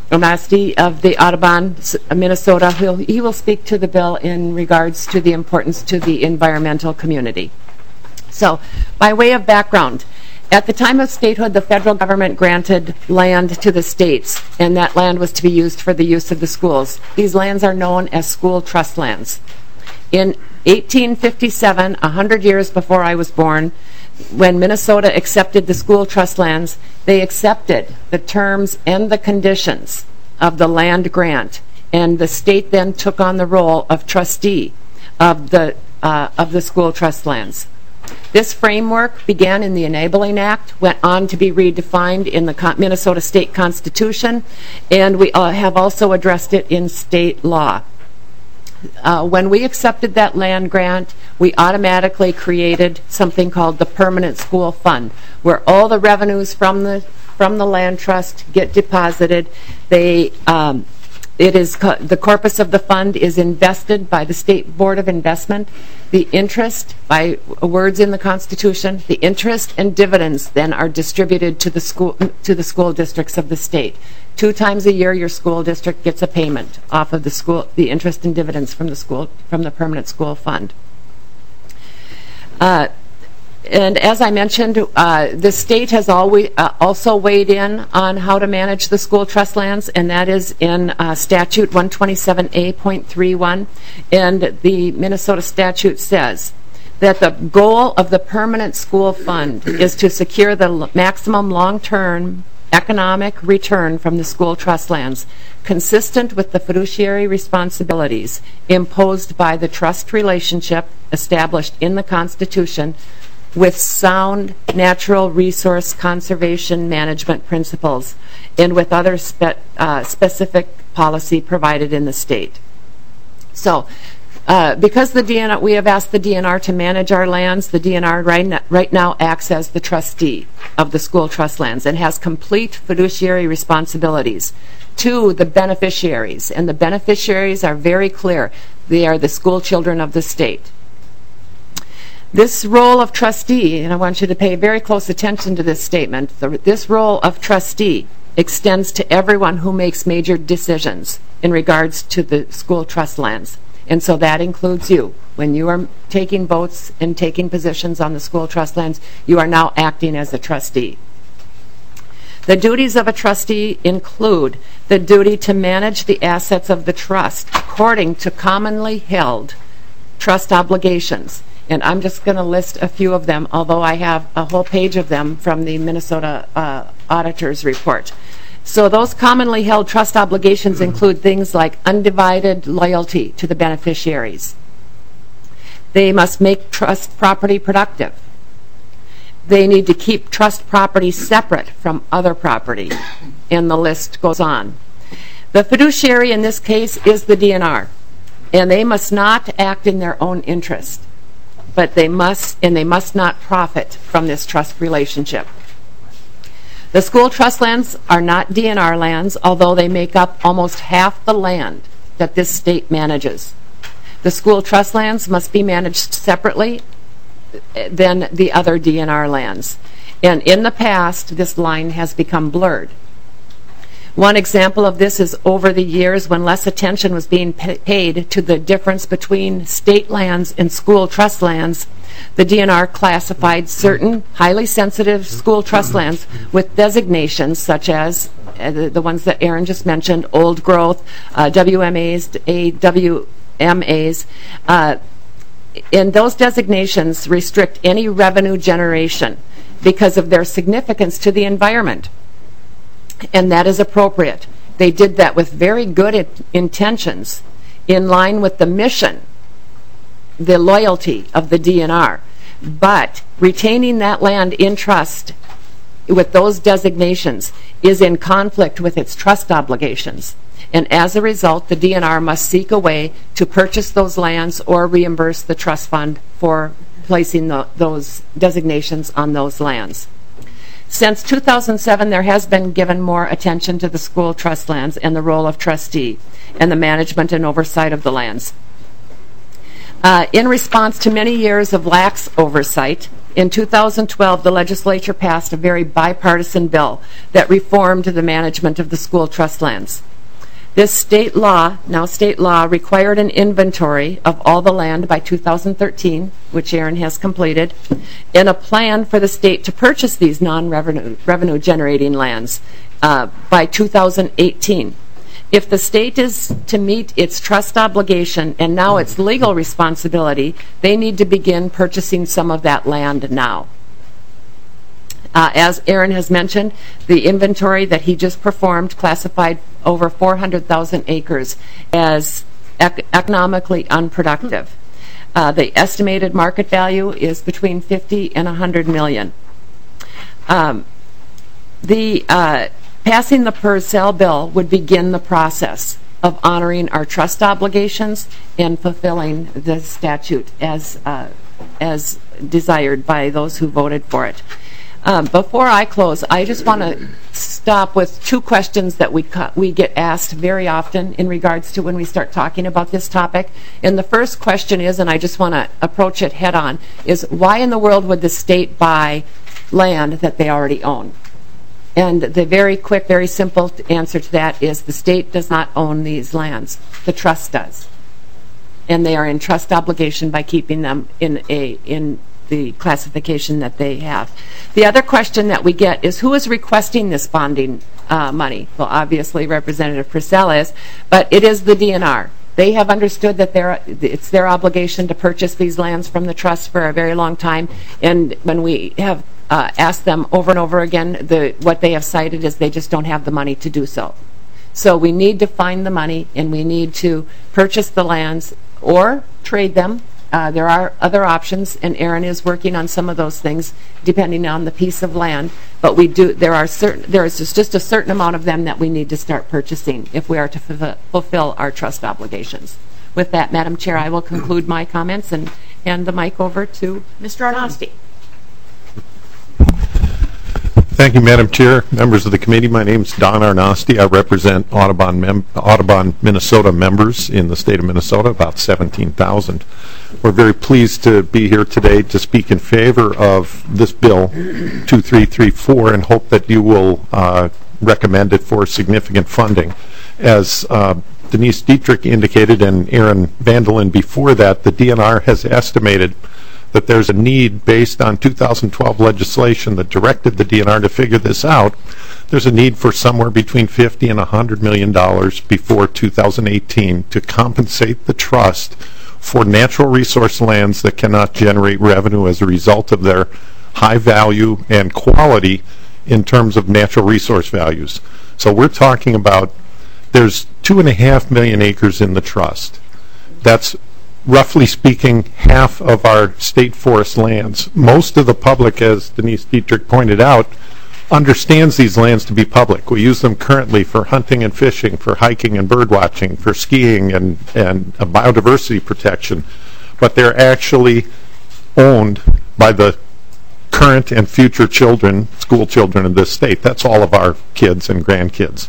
of the Audubon, Minnesota. He will speak to the bill in regards to the importance to the environmental community. So, by way of background, at the time of statehood, the federal government granted land to the states, and that land was to be used for the use of the schools. These lands are known as school trust lands. In 1857, 100 years before I was born, when Minnesota accepted the school trust lands, they accepted the terms and the conditions of the land grant, and the state then took on the role of trustee of the school trust lands. This framework began in the Enabling Act, went on to be redefined in the Minnesota State Constitution, and we have also addressed it in state law. When we accepted that land grant, we automatically created something called the Permanent School Fund, where all the revenues from the land trust get deposited. They the corpus of the fund is invested by the State Board of Investment. The interest, by words in the Constitution, the interest and dividends then are distributed to the school districts of the state. 2 times a year, your school district gets a payment off of the interest and dividends from the permanent school fund. And as I mentioned, the state has also weighed in on how to manage the school trust lands, and that is in Statute 127A.31. And the Minnesota statute says that the goal of the permanent school fund is to secure the maximum long-term economic return from the school trust lands, consistent with the fiduciary responsibilities imposed by the trust relationship established in the Constitution, with sound natural resource conservation management principles and with other specific policy provided in the state. So because we have asked the DNR to manage our lands, the DNR right now acts as the trustee of the school trust lands and has complete fiduciary responsibilities to the beneficiaries. And the beneficiaries are very clear. They are the school children of the state. This role of trustee, and I want you to pay very close attention to this statement, this role of trustee extends to everyone who makes major decisions in regards to the school trust lands. And so that includes you. When you are taking votes and taking positions on the school trust lands, you are now acting as a trustee. The duties of a trustee include the duty to manage the assets of the trust according to commonly held trust obligations. And I'm just going to list a few of them, although I have a whole page of them from the Minnesota Auditor's Report. So those commonly held trust obligations include things like undivided loyalty to the beneficiaries. They must make trust property productive. They need to keep trust property separate from other property. And the list goes on. The fiduciary in this case is the DNR. And they must not act in their own interest. But they must not profit from this trust relationship. The school trust lands are not DNR lands, although they make up almost half the land that this state manages. The school trust lands must be managed separately than the other DNR lands. And in the past, this line has become blurred. One example of this is over the years when less attention was being paid to the difference between state lands and school trust lands, the DNR classified certain highly sensitive school trust lands with designations such as the ones that Aaron just mentioned, old growth, WMAs, AWMAs, and those designations restrict any revenue generation because of their significance to the environment. And that is appropriate. They did that with very good intentions in line with the mission, the loyalty of the DNR. But retaining that land in trust with those designations is in conflict with its trust obligations. And as a result, the DNR must seek a way to purchase those lands or reimburse the trust fund for placing those designations on those lands. Since 2007, there has been given more attention to the school trust lands and the role of trustee and the management and oversight of the lands. In response to many years of lax oversight, in 2012, the legislature passed a very bipartisan bill that reformed the management of the school trust lands. This state law required an inventory of all the land by 2013, which Aaron has completed, and a plan for the state to purchase these non-revenue generating lands by 2018. If the state is to meet its trust obligation and now its legal responsibility, they need to begin purchasing some of that land now. As Aaron has mentioned, the inventory that he just performed classified over 400,000 acres as economically unproductive. The estimated market value is between 50 and 100 million. Passing the Purcell bill would begin the process of honoring our trust obligations and fulfilling the statute as desired by those who voted for it. Before I close, I just want to stop with two questions that we get asked very often in regards to when we start talking about this topic. And the first question is, and I just want to approach it head on, is why in the world would the state buy land that they already own? And the very quick, very simple answer to that is the state does not own these lands. The trust does. And they are in trust obligation by keeping them in the classification that they have. The other question that we get is who is requesting this bonding money? Well, obviously Representative Purcell is, but it is the DNR. They have understood that it's their obligation to purchase these lands from the trust for a very long time, and when we have asked them over and over again, what they have cited is they just don't have the money to do so. So we need to find the money, and we need to purchase the lands or trade them. There are other options, and Aaron is working on some of those things depending on the piece of land. But there is just a certain amount of them that we need to start purchasing if we are to fulfill our trust obligations. With that, Madam Chair, I will conclude my comments and hand the mic over to Mr. Arnosti. Thank you, Madam Chair. Members of the committee, my name is Don Arnosti. I represent Audubon, Minnesota members in the state of Minnesota, about 17,000. We're very pleased to be here today to speak in favor of this bill, 2334, and hope that you will recommend it for significant funding. As Denise Dietrich indicated and Aaron Vandelin before that, the DNR has estimated that there's a need based on 2012 legislation that directed the DNR to figure this out. There's a need for somewhere between $50 and $100 million before 2018 to compensate the trust for natural resource lands that cannot generate revenue as a result of their high value and quality in terms of natural resource values. So we're talking about there's 2.5 million acres in the trust. That's roughly speaking, half of our state forest lands. Most of the public, as Denise Dietrich pointed out, understands these lands to be public. We use them currently for hunting and fishing, for hiking and bird watching, for skiing and biodiversity protection. But they're actually owned by the current and future children, school children of this state. That's all of our kids and grandkids.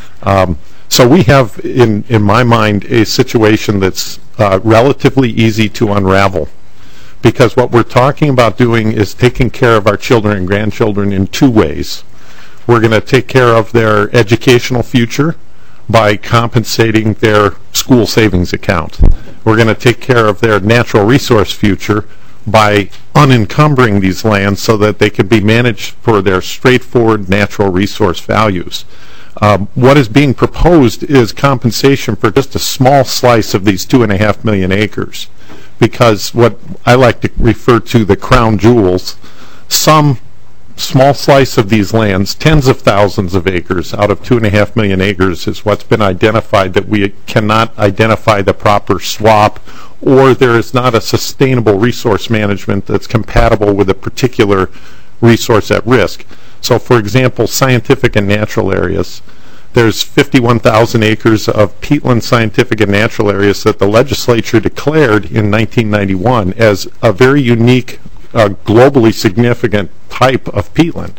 So we have, in my mind, a situation that's relatively easy to unravel, because what we're talking about doing is taking care of our children and grandchildren in two ways. We're going to take care of their educational future by compensating their school savings account. We're going to take care of their natural resource future by unencumbering these lands so that they can be managed for their straightforward natural resource values. What is being proposed is compensation for just a small slice of these 2.5 million acres, because what I like to refer to the crown jewels, some small slice of these lands, tens of thousands of acres out of 2.5 million acres, is what's been identified that we cannot identify the proper swap, or there is not a sustainable resource management that's compatible with a particular resource at risk. So, for example, scientific and natural areas. There's 51,000 acres of peatland scientific and natural areas that the legislature declared in 1991 as a very unique, globally significant type of peatland.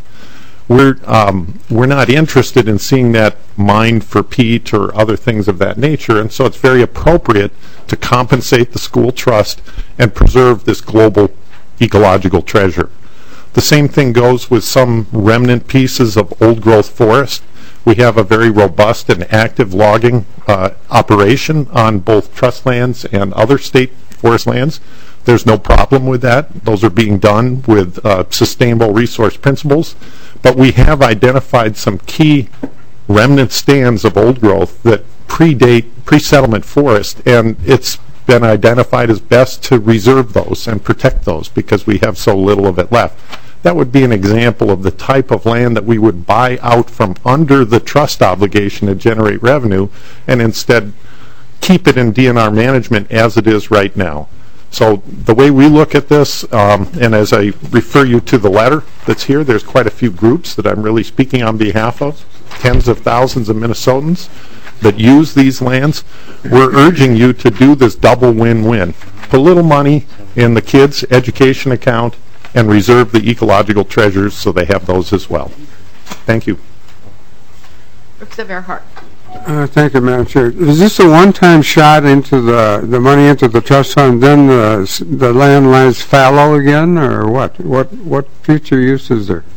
We're not interested in seeing that mined for peat or other things of that nature, and so it's very appropriate to compensate the school trust and preserve this global ecological treasure. The same thing goes with some remnant pieces of old-growth forest. We have a very robust and active logging operation on both trust lands and other state forest lands. There's no problem with that. Those are being done with sustainable resource principles. But we have identified some key remnant stands of old growth that predate pre-settlement forest, and it's been identified as best to reserve those and protect those because we have so little of it left. That would be an example of the type of land that we would buy out from under the trust obligation to generate revenue and instead keep it in DNR management as it is right now. So the way we look at this, and as I refer you to the letter that's here, there's quite a few groups that I'm really speaking on behalf of, tens of thousands of Minnesotans that use these lands. We're urging you to do this double win-win. Put a little money in the kids' education account and reserve the ecological treasures so they have those as well. Thank you. Representative Earhart. Thank you, Madam Chair. Is this a one-time shot into the money into the trust fund, then the land lies fallow again, or what? What future use is there?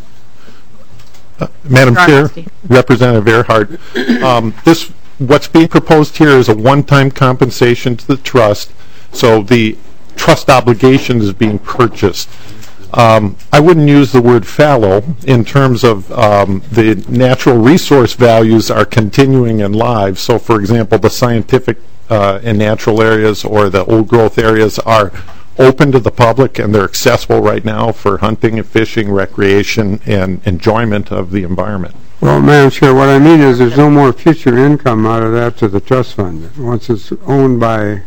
Madam Chair, Representative Earhart, what's being proposed here is a one-time compensation to the trust, so the trust obligation is being purchased. I wouldn't use the word fallow in terms of the natural resource values are continuing and live. So, for example, the scientific and natural areas or the old growth areas are open to the public and they're accessible right now for hunting and fishing, recreation, and enjoyment of the environment. Well, Madam Chair, what I mean is there's no more future income out of that to the trust fund. Once it's owned by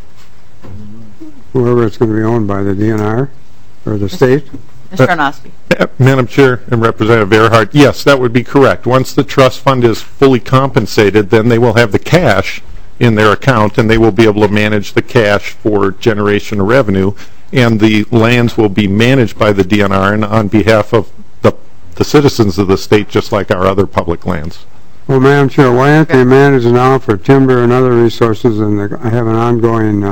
whoever it's going to be owned by, the DNR or the state. Mr. Arnosky. Madam Chair and Representative Earhart, yes, that would be correct. Once the trust fund is fully compensated, then they will have the cash in their account and they will be able to manage the cash for generation of revenue, and the lands will be managed by the DNR and on behalf of the citizens of the state, just like our other public lands. Well, Madam Chair, why aren't they managed now for timber and other resources and they have an ongoing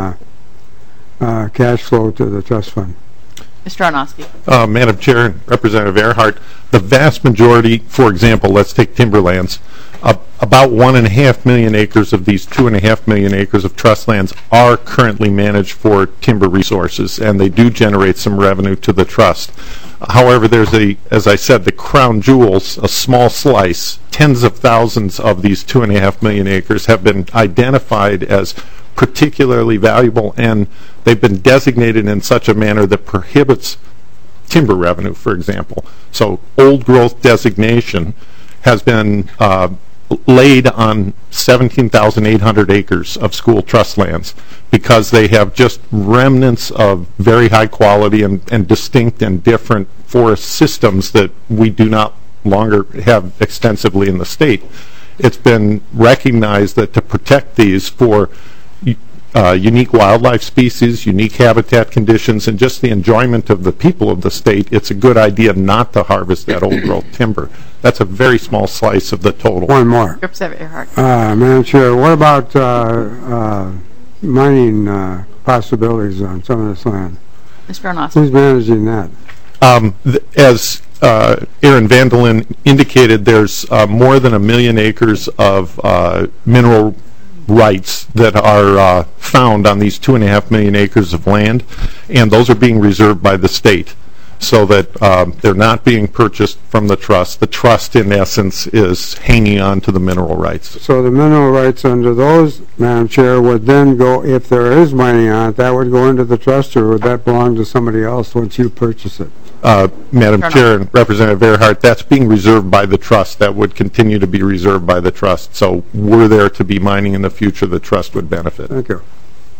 cash flow to the trust fund? Mr. Arnosky. Madam Chair and Representative Earhart, the vast majority, for example, let's take timberlands, about 1.5 million acres of these 2.5 million acres of trust lands are currently managed for timber resources, and they do generate some revenue to the trust. However, there's as I said, the crown jewels, a small slice, tens of thousands of these 2.5 million acres have been identified as particularly valuable, and they've been designated in such a manner that prohibits timber revenue, for example. So old growth designation has been laid on 17,800 acres of school trust lands because they have just remnants of very high quality and distinct and different forest systems that we do not longer have extensively in the state. It's been recognized that to protect these for unique wildlife species, unique habitat conditions, and just the enjoyment of the people of the state, it's a good idea not to harvest that old growth timber. That's a very small slice of the total. One more. Representative Earhart. Madam Chair, what about mining possibilities on some of this land? Mr. Arnosky. Who's managing that? As Aaron Vandelin indicated, there's more than 1 million acres of mineral rights that are found on these 2.5 million acres of land, and those are being reserved by the state so that they're not being purchased from the trust. The trust, in essence, is hanging on to the mineral rights. So the mineral rights under those, Madam Chair, would then go, if there is mining on it, that would go into the trust, or would that belong to somebody else once you purchase it? Madam Chair and Representative Earhart, that's being reserved by the trust. That would continue to be reserved by the trust. So were there to be mining in the future, the trust would benefit. Thank you.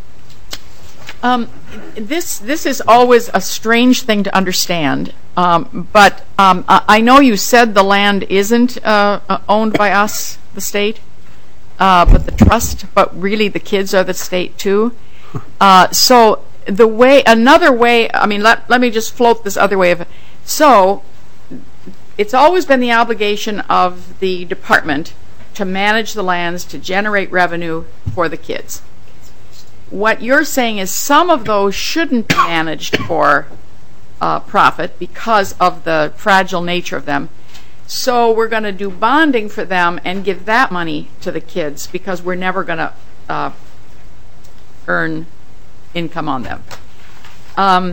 This is always a strange thing to understand, but I know you said the land isn't owned by us, the state, but the trust, but really the kids are the state too. So another way, I mean, let me just float this other way. So it's always been the obligation of the department to manage the lands, to generate revenue for the kids. What you're saying is some of those shouldn't be managed for profit because of the fragile nature of them. So we're going to do bonding for them and give that money to the kids because we're never going to earn income on them. I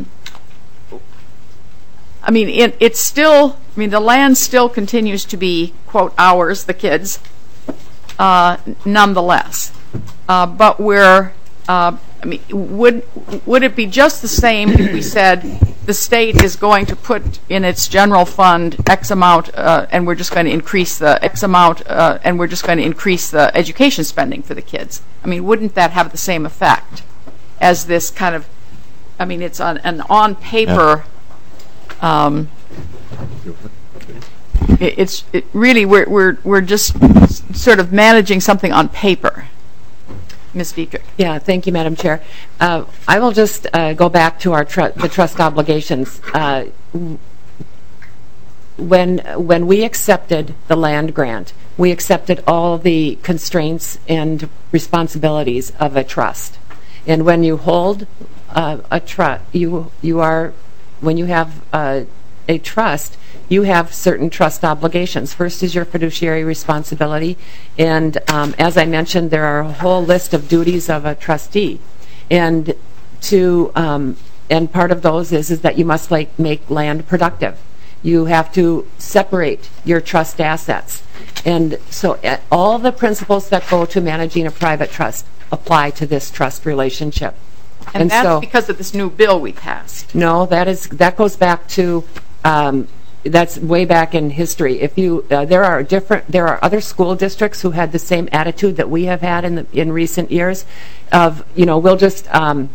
mean, it's still, I mean, the land still continues to be, quote, ours, the kids, nonetheless. But we're, I mean, would it be just the same if we said the state is going to put in its general fund X amount, and we're just going to increase the X amount, and we're just going to increase the education spending for the kids? I mean, wouldn't that have the same effect as this kind of, I mean, it's on paper. Really we're just sort of managing something on paper. Ms. Dietrich. Yeah, thank you, Madam Chair. I will just go back to the trust obligations. when we accepted the land grant, we accepted all the constraints and responsibilities of a trust. And when you hold a trust, when you have a trust, you have certain trust obligations. First is your fiduciary responsibility, and as I mentioned, there are a whole list of duties of a trustee, and part of those is that you must make land productive. You have to separate your trust assets, and so all the principles that go to managing a private trust apply to this trust relationship. And that's because of this new bill we passed. No, that goes back to. That's way back in history. If you there are other school districts who had the same attitude that we have had in recent years, of we'll just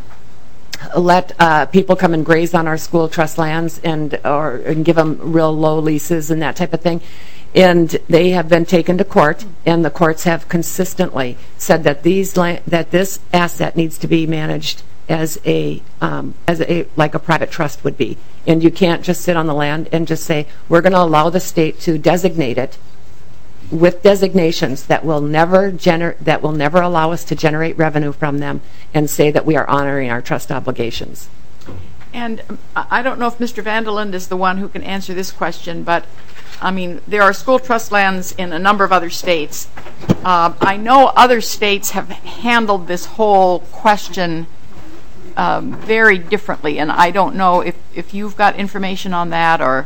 let people come and graze on our school trust lands and give them real low leases and that type of thing. And they have been taken to court, and the courts have consistently said that this asset needs to be managed as like a private trust would be. And you can't just sit on the land and just say, we're going to allow the state to designate it with designations that will never allow us to generate revenue from them, and say that we are honoring our trust obligations. And I don't know if Mr. Vanderland is the one who can answer this question, but I mean, there are school trust lands in a number of other states. I know other states have handled this whole question very differently, and I don't know if you've got information on that, or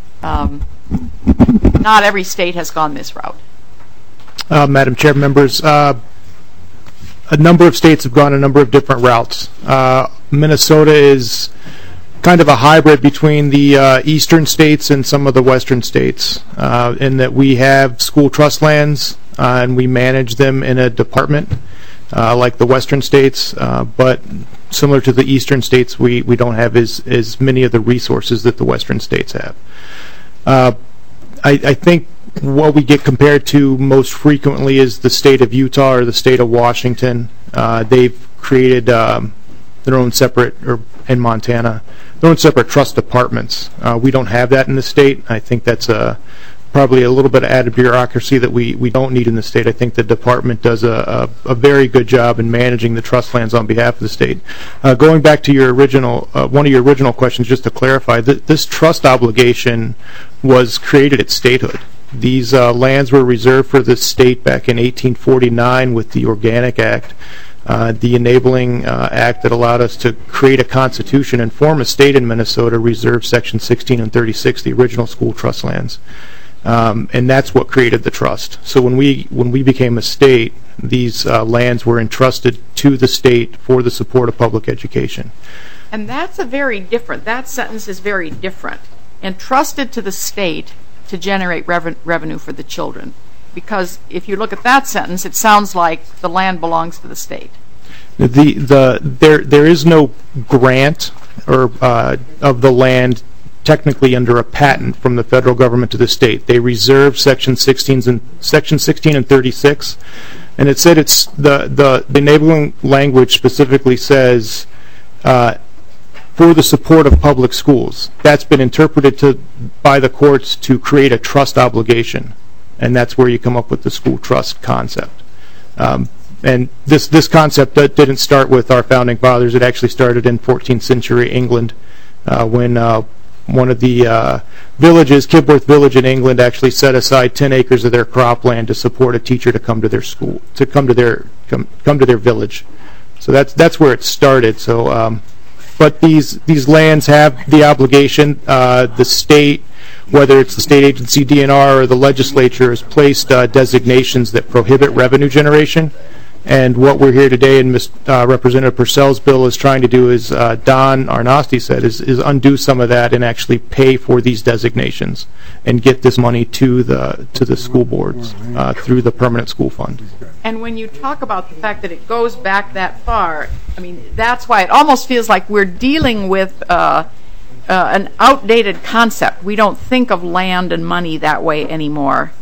not every state has gone this route. Madam Chair, members, a number of states have gone a number of different routes. Minnesota is kind of a hybrid between the eastern states and some of the western states, in that we have school trust lands and we manage them in a department like the western states, but similar to the eastern states, we don't have as many of the resources that the western states have. I think what we get compared to most frequently is the state of Utah or the state of Washington. They've created their own separate, or in Montana, their own separate trust departments. We don't have that in the state. I think that's probably a little bit of added bureaucracy that we don't need in the state. I think the department does a very good job in managing the trust lands on behalf of the state. Going back to your original, one of your original questions, just to clarify, this trust obligation was created at statehood. These lands were reserved for the state back in 1849 with the Organic Act, the enabling act that allowed us to create a constitution and form a state in Minnesota, reserved Section 16 and 36, the original school trust lands. And that's what created the trust. So when we became a state, these lands were entrusted to the state for the support of public education. And that's that sentence is very different. Entrusted to the state to generate revenue for the children. Because if you look at that sentence, it sounds like the land belongs to the state. There is no grant or of the land technically under a patent from the federal government to the state. They reserve Section 16 and 36, and it said it's the enabling language specifically says for the support of public schools. That's been interpreted by the courts to create a trust obligation, and that's where you come up with the school trust concept. And this concept didn't start with our founding fathers. It actually started in 14th century England when one of the villages, Kibworth Village in England, actually set aside 10 acres of their cropland to support a teacher to come to their school, to come to their village. So that's where it started. So, but these lands have the obligation. The state, whether it's the state agency DNR or the legislature, has placed designations that prohibit revenue generation. And what we're here today, and Representative Purcell's bill is trying to do, is Don Arnosti said, is undo some of that and actually pay for these designations and get this money to the school boards through the permanent school fund. And when you talk about the fact that it goes back that far, I mean, that's why it almost feels like we're dealing with an outdated concept. We don't think of land and money that way anymore.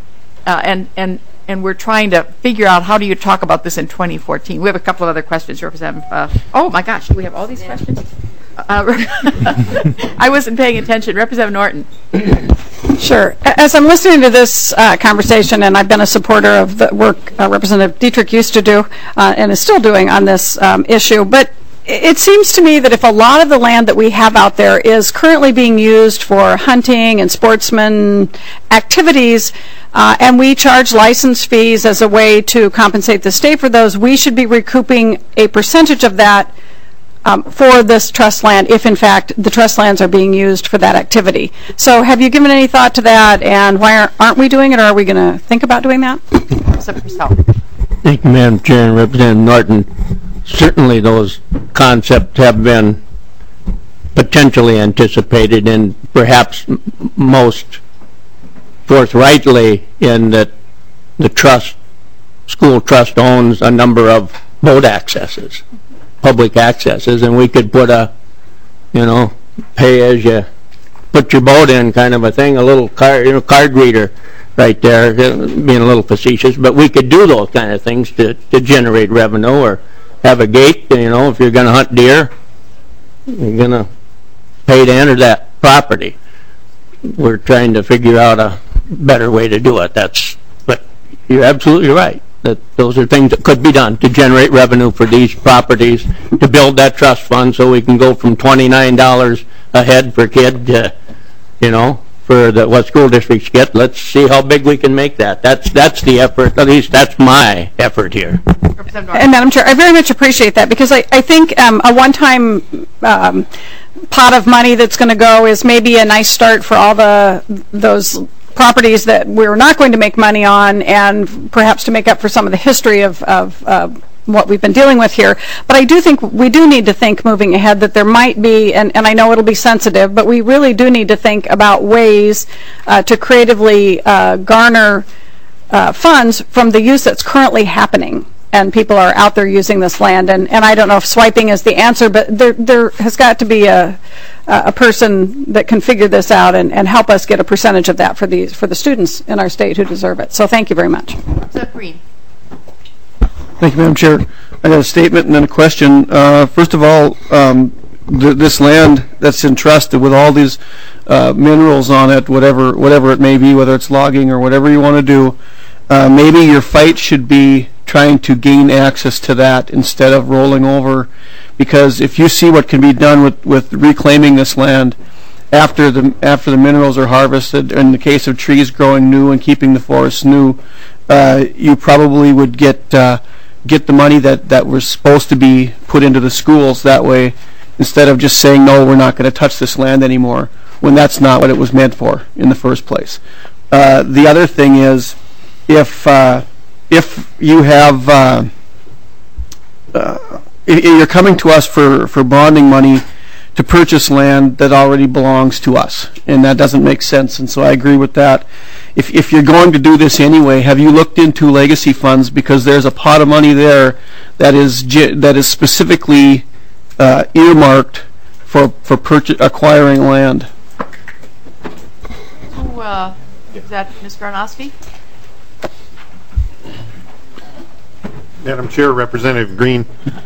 And we're trying to figure out how do you talk about this in 2014. We have a couple of other questions, Representative. Oh my gosh, do we have all these questions? I wasn't paying attention. Representative Norton. Sure. As I'm listening to this conversation, and I've been a supporter of the work Representative Dietrich used to do and is still doing on this issue, but it seems to me that if a lot of the land that we have out there is currently being used for hunting and sportsman activities, and we charge license fees as a way to compensate the state for those, we should be recouping a percentage of that for this trust land, if in fact the trust lands are being used for that activity. So have you given any thought to that, and why aren't we doing it, or are we going to think about doing that? Thank you, Madam Chair, and Representative Norton. Certainly those concepts have been potentially anticipated, and perhaps most forthrightly in that the school trust owns a number of boat accesses, public accesses, and we could put a, pay as you put your boat in kind of a thing, a little card reader right there, being a little facetious, but we could do those kind of things to generate revenue, or have a gate, if you're going to hunt deer, you're going to pay to enter that property. We're trying to figure out a better way to do it. But you're absolutely right, that those are things that could be done to generate revenue for these properties, to build that trust fund so we can go from $29 a head per kid to, for what school districts get. Let's see how big we can make that. That's the effort. At least that's my effort here. And Madam Chair, I very much appreciate that, because I think a one-time pot of money that's going to go is maybe a nice start for all those properties that we're not going to make money on, and perhaps to make up for some of the history of what we've been dealing with here. But I do think we do need to think moving ahead that there might be, and I know it'll be sensitive, but we really do need to think about ways to creatively garner funds from the use that's currently happening. And people are out there using this land, and I don't know if swiping is the answer, but there has got to be a person that can figure this out and help us get a percentage of that for the students in our state who deserve it. So thank you very much. Green. Thank you, Madam Chair. I got a statement and then a question. First of all, this land that's entrusted with all these minerals on it, whatever it may be, whether it's logging or whatever you want to do, maybe your fight should be trying to gain access to that instead of rolling over, because if you see what can be done with reclaiming this land after the minerals are harvested, in the case of trees growing new and keeping the forests new, you probably would get the money that was supposed to be put into the schools that way, instead of just saying, no, we're not going to touch this land anymore, when that's not what it was meant for in the first place. The other thing is, if you have, if you're coming to us for bonding money to purchase land that already belongs to us, and that doesn't make sense, and so I agree with that. If you're going to do this anyway, have you looked into legacy funds, because there's a pot of money there that is specifically earmarked for acquiring land. So, is that Ms. Garnosky? Madam Chair, Representative Green,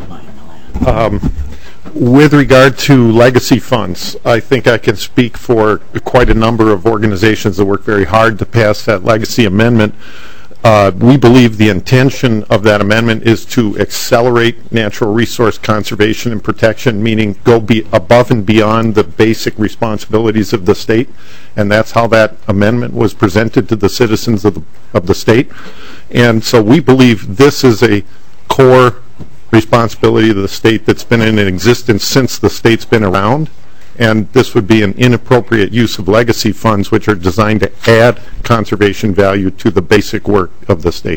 with regard to legacy funds, I think I can speak for quite a number of organizations that work very hard to pass that legacy amendment. We believe the intention of that amendment is to accelerate natural resource conservation and protection, meaning go above and beyond the basic responsibilities of the state, and that's how that amendment was presented to the citizens of the state. And so we believe this is a core responsibility of the state that's been in existence since the state's been around, and this would be an inappropriate use of legacy funds, which are designed to add conservation value to the basic work of the state.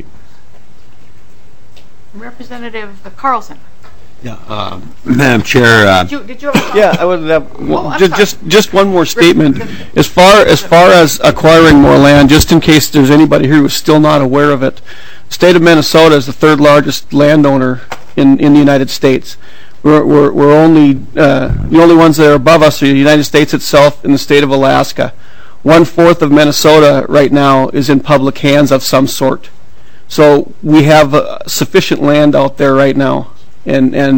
Representative Carlson. Yeah, Madam Chair. Did you have yeah, I would have just one more statement. As far as acquiring more land, just in case there's anybody here who's still not aware of it, the state of Minnesota is the third largest landowner in the United States. We're only the only ones that are above us are the United States itself and the state of Alaska. 1/4 of Minnesota right now is in public hands of some sort. So we have sufficient land out there right now. And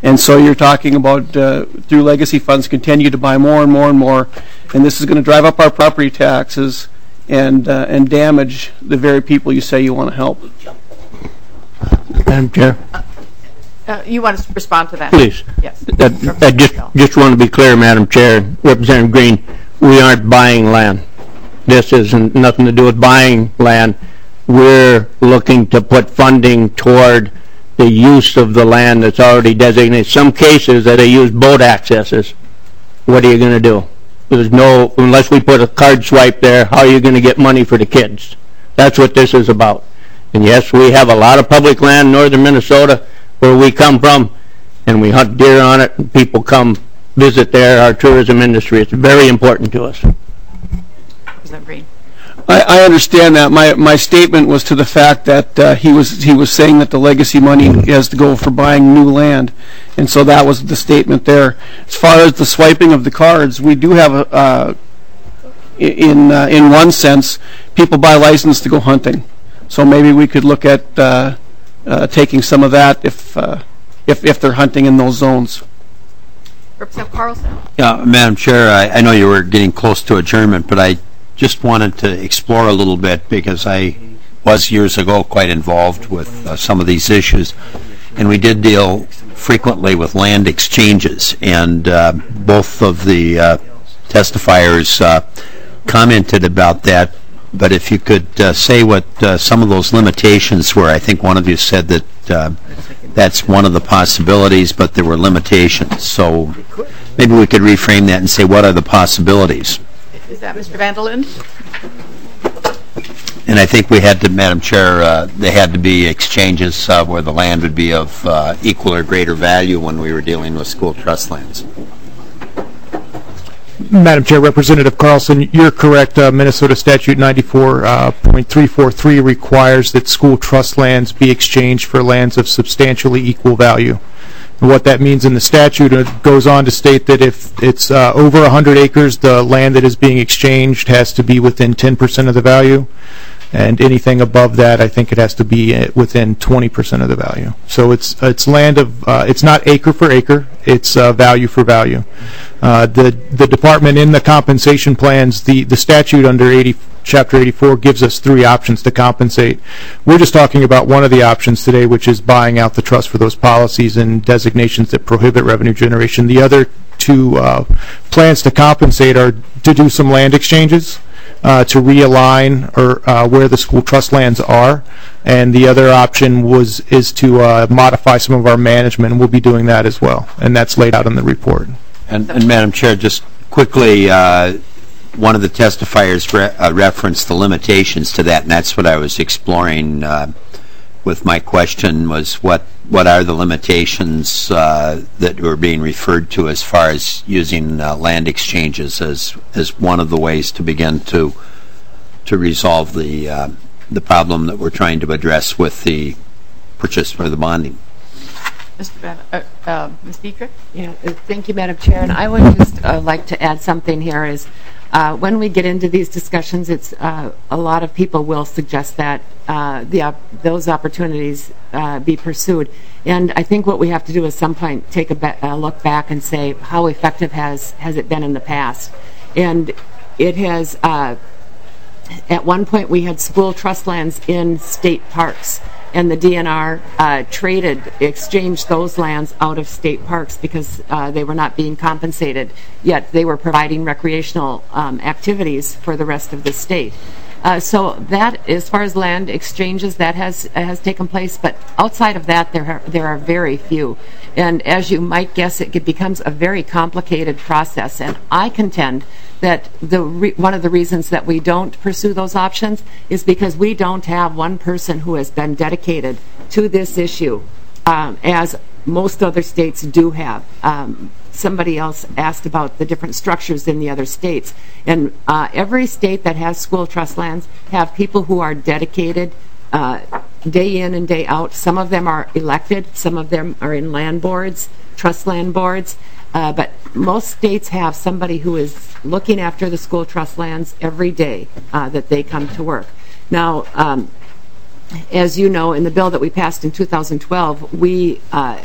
And so you're talking about, through legacy funds, continue to buy more and more and more, and this is going to drive up our property taxes and damage the very people you say you want to help. Madam Chair? You want to respond to that? Please. Yes. I just want to be clear, Madam Chair, Representative Green, we aren't buying land. This hasn't nothing to do with buying land. We're looking to put funding toward the use of the land that's already designated. Some cases that they use boat accesses. What are you going to do? There's no, unless we put a card swipe there, how are you going to get money for the kids? That's what this is about. And yes, we have a lot of public land in northern Minnesota where we come from, and we hunt deer on it, and people come visit there, our tourism industry. It's very important to us. Representative Green. I understand that. My statement was to the fact that he was saying that the legacy money has to go for buying new land, and so that was the statement there. As far as the swiping of the cards, we do have in one sense, people buy license to go hunting, so maybe we could look at taking some of that if they're hunting in those zones. Representative Carlson. Yeah, Madam Chair, I know you were getting close to adjournment, but I just wanted to explore a little bit because I was years ago quite involved with some of these issues, and we did deal frequently with land exchanges, and both of the testifiers commented about that. But if you could say what some of those limitations were. I think one of you said that that's one of the possibilities, but there were limitations. So maybe we could reframe that and say, what are the possibilities? Is that Mr. Vanderlinde? And I think we had to, Madam Chair, they had to be exchanges where the land would be of equal or greater value when we were dealing with school trust lands. Madam Chair, Representative Carlson, you're correct. Minnesota Statute 94.343 requires that school trust lands be exchanged for lands of substantially equal value. And what that means in the statute, it goes on to state that if it's over 100 acres, the land that is being exchanged has to be within 10% of the value. And anything above that, I think it has to be within 20% of the value. So it's land of it's not acre for acre; it's value for value. The department in the compensation plans, the statute under Chapter 84 gives us 3 options to compensate. We're just talking about one of the options today, which is buying out the trust for those policies and designations that prohibit revenue generation. The other 2 plans to compensate are to do some land exchanges. To realign or where the school trust lands are, and the other option is to modify some of our management, and we'll be doing that as well, and that's laid out in the report. And Madam Chair, just quickly, one of the testifiers referenced the limitations to that, and that's what I was exploring with my question, was what are the limitations that were being referred to as far as using land exchanges as one of the ways to begin to resolve the problem that we're trying to address with the purchase or the bonding. Ms. Dietrich? Yeah, thank you, Madam Chair. And I would just like to add something here is when we get into these discussions, it's a lot of people will suggest that those opportunities be pursued. And I think what we have to do at some point take a look back and say how effective has it been in the past. And it has, at one point we had school trust lands in state parks, and the DNR exchanged those lands out of state parks because they were not being compensated, yet they were providing recreational activities for the rest of the state. So that, as far as land exchanges, that has taken place, but outside of that, there are very few. And as you might guess, it becomes a very complicated process. And I contend that one of the reasons that we don't pursue those options is because we don't have one person who has been dedicated to this issue, as most other states do have. Somebody else asked about the different structures in the other states. And every state that has school trust lands have people who are dedicated day in and day out. Some of them are elected. Some of them are in land boards, trust land boards. But most states have somebody who is looking after the school trust lands every day that they come to work. Now, as you know, in the bill that we passed in 2012, we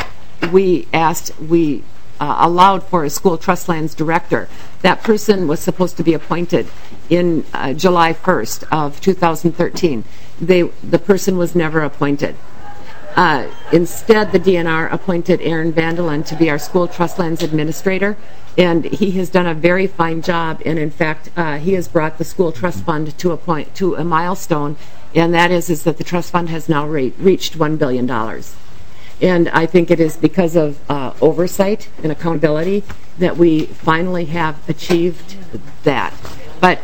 we allowed for a school trust lands director. That person was supposed to be appointed in July 1st of 2013. The person was never appointed. Instead, the DNR appointed Aaron Vandelin to be our school trust lands administrator, and he has done a very fine job. And in fact, he has brought the school trust fund to a milestone, and that is that the trust fund has now reached $1 billion. And I think it is because of oversight and accountability that we finally have achieved that. But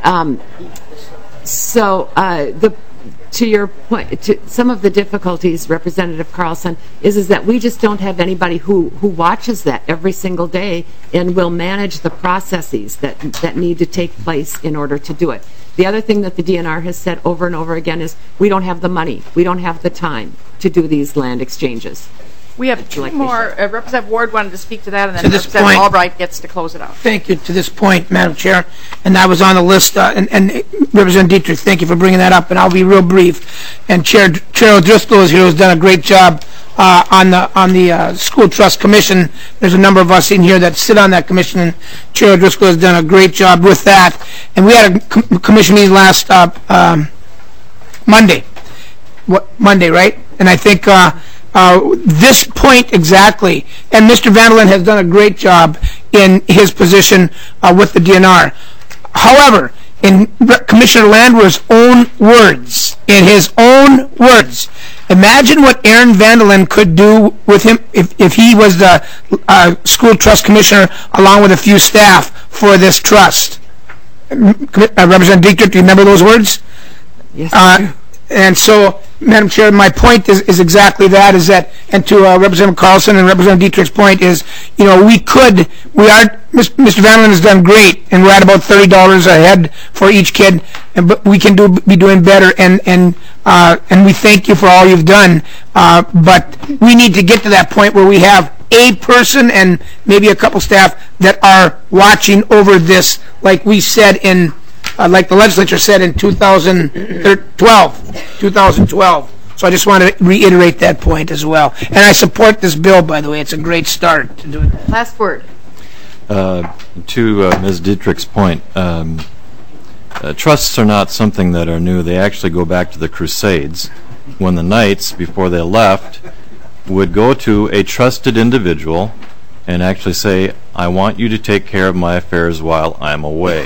to your point, to some of the difficulties, Representative Carlson, is that we just don't have anybody who watches that every single day and will manage the processes that need to take place in order to do it. The other thing that the DNR has said over and over again is we don't have the money, we don't have the time to do these land exchanges. We have two more. Representative Ward wanted to speak to that, and then this Representative point- Albright gets to close it out. Thank you. To this point, Madam Chair, and I was on the list, and Representative Dietrich, thank you for bringing that up, and I'll be real brief. And Chair O'Driscoll is here, who's done a great job on the School Trust Commission. There's a number of us in here that sit on that commission, and Chair O'Driscoll has done a great job with that. And we had a commission meeting last Monday. Monday, right? And I think this point exactly, and Mr. Vandelin has done a great job in his position with the DNR. However, in Commissioner Landwehr's own words, imagine what Aaron Vandelin could do with him if he was the school trust commissioner along with a few staff for this trust. Representative Dietrich, do you remember those words? Yes. And so, Madam Chair, my point is exactly that, and to Representative Carlson and Representative Dietrich's point is, Mr. Vandelin has done great, and we're at about $30 a head for each kid, but we can be doing better, and we thank you for all you've done, but we need to get to that point where we have a person and maybe a couple staff that are watching over this, like we said like the legislature said in 2012. So I just want to reiterate that point as well. And I support this bill, by the way. It's a great start to do it. Last word. To Ms. Dietrich's point, trusts are not something that are new. They actually go back to the Crusades, when the knights, before they left, would go to a trusted individual and actually say, I want you to take care of my affairs while I'm away.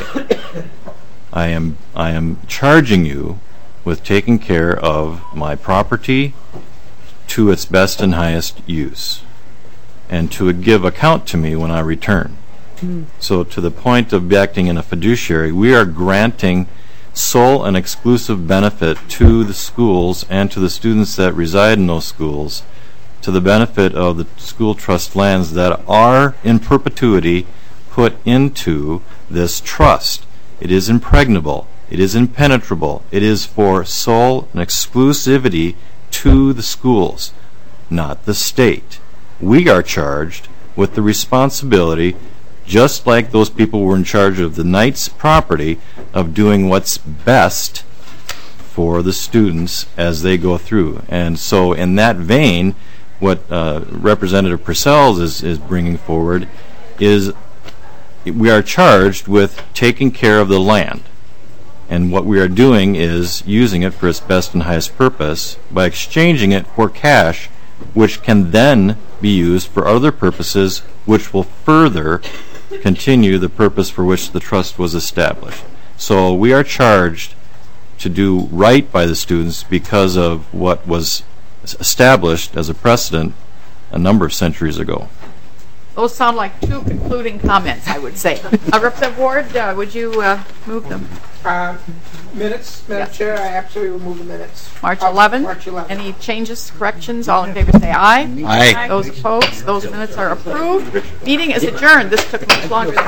I am charging you with taking care of my property to its best and highest use, and to give account to me when I return. So to the point of acting in a fiduciary, we are granting sole and exclusive benefit to the schools and to the students that reside in those schools, to the benefit of the school trust lands that are in perpetuity put into this trust. It is impregnable. It is impenetrable. It is for sole and exclusivity to the schools, not the state. We are charged with the responsibility, just like those people were in charge of the Knights' property, of doing what's best for the students as they go through. And so in that vein, what Representative Purcell is bringing forward is we are charged with taking care of the land. And what we are doing is using it for its best and highest purpose by exchanging it for cash, which can then be used for other purposes, which will further continue the purpose for which the trust was established. So we are charged to do right by the students because of what was established as a precedent a number of centuries ago. Those sound like two concluding comments, I would say. Representative Ward, would you move them? Minutes, Madam Chair, I absolutely will move the minutes. March 11. March 11. Any changes, corrections? All in favor say aye. Aye. Those opposed, those minutes are approved. Meeting is adjourned. This took much longer than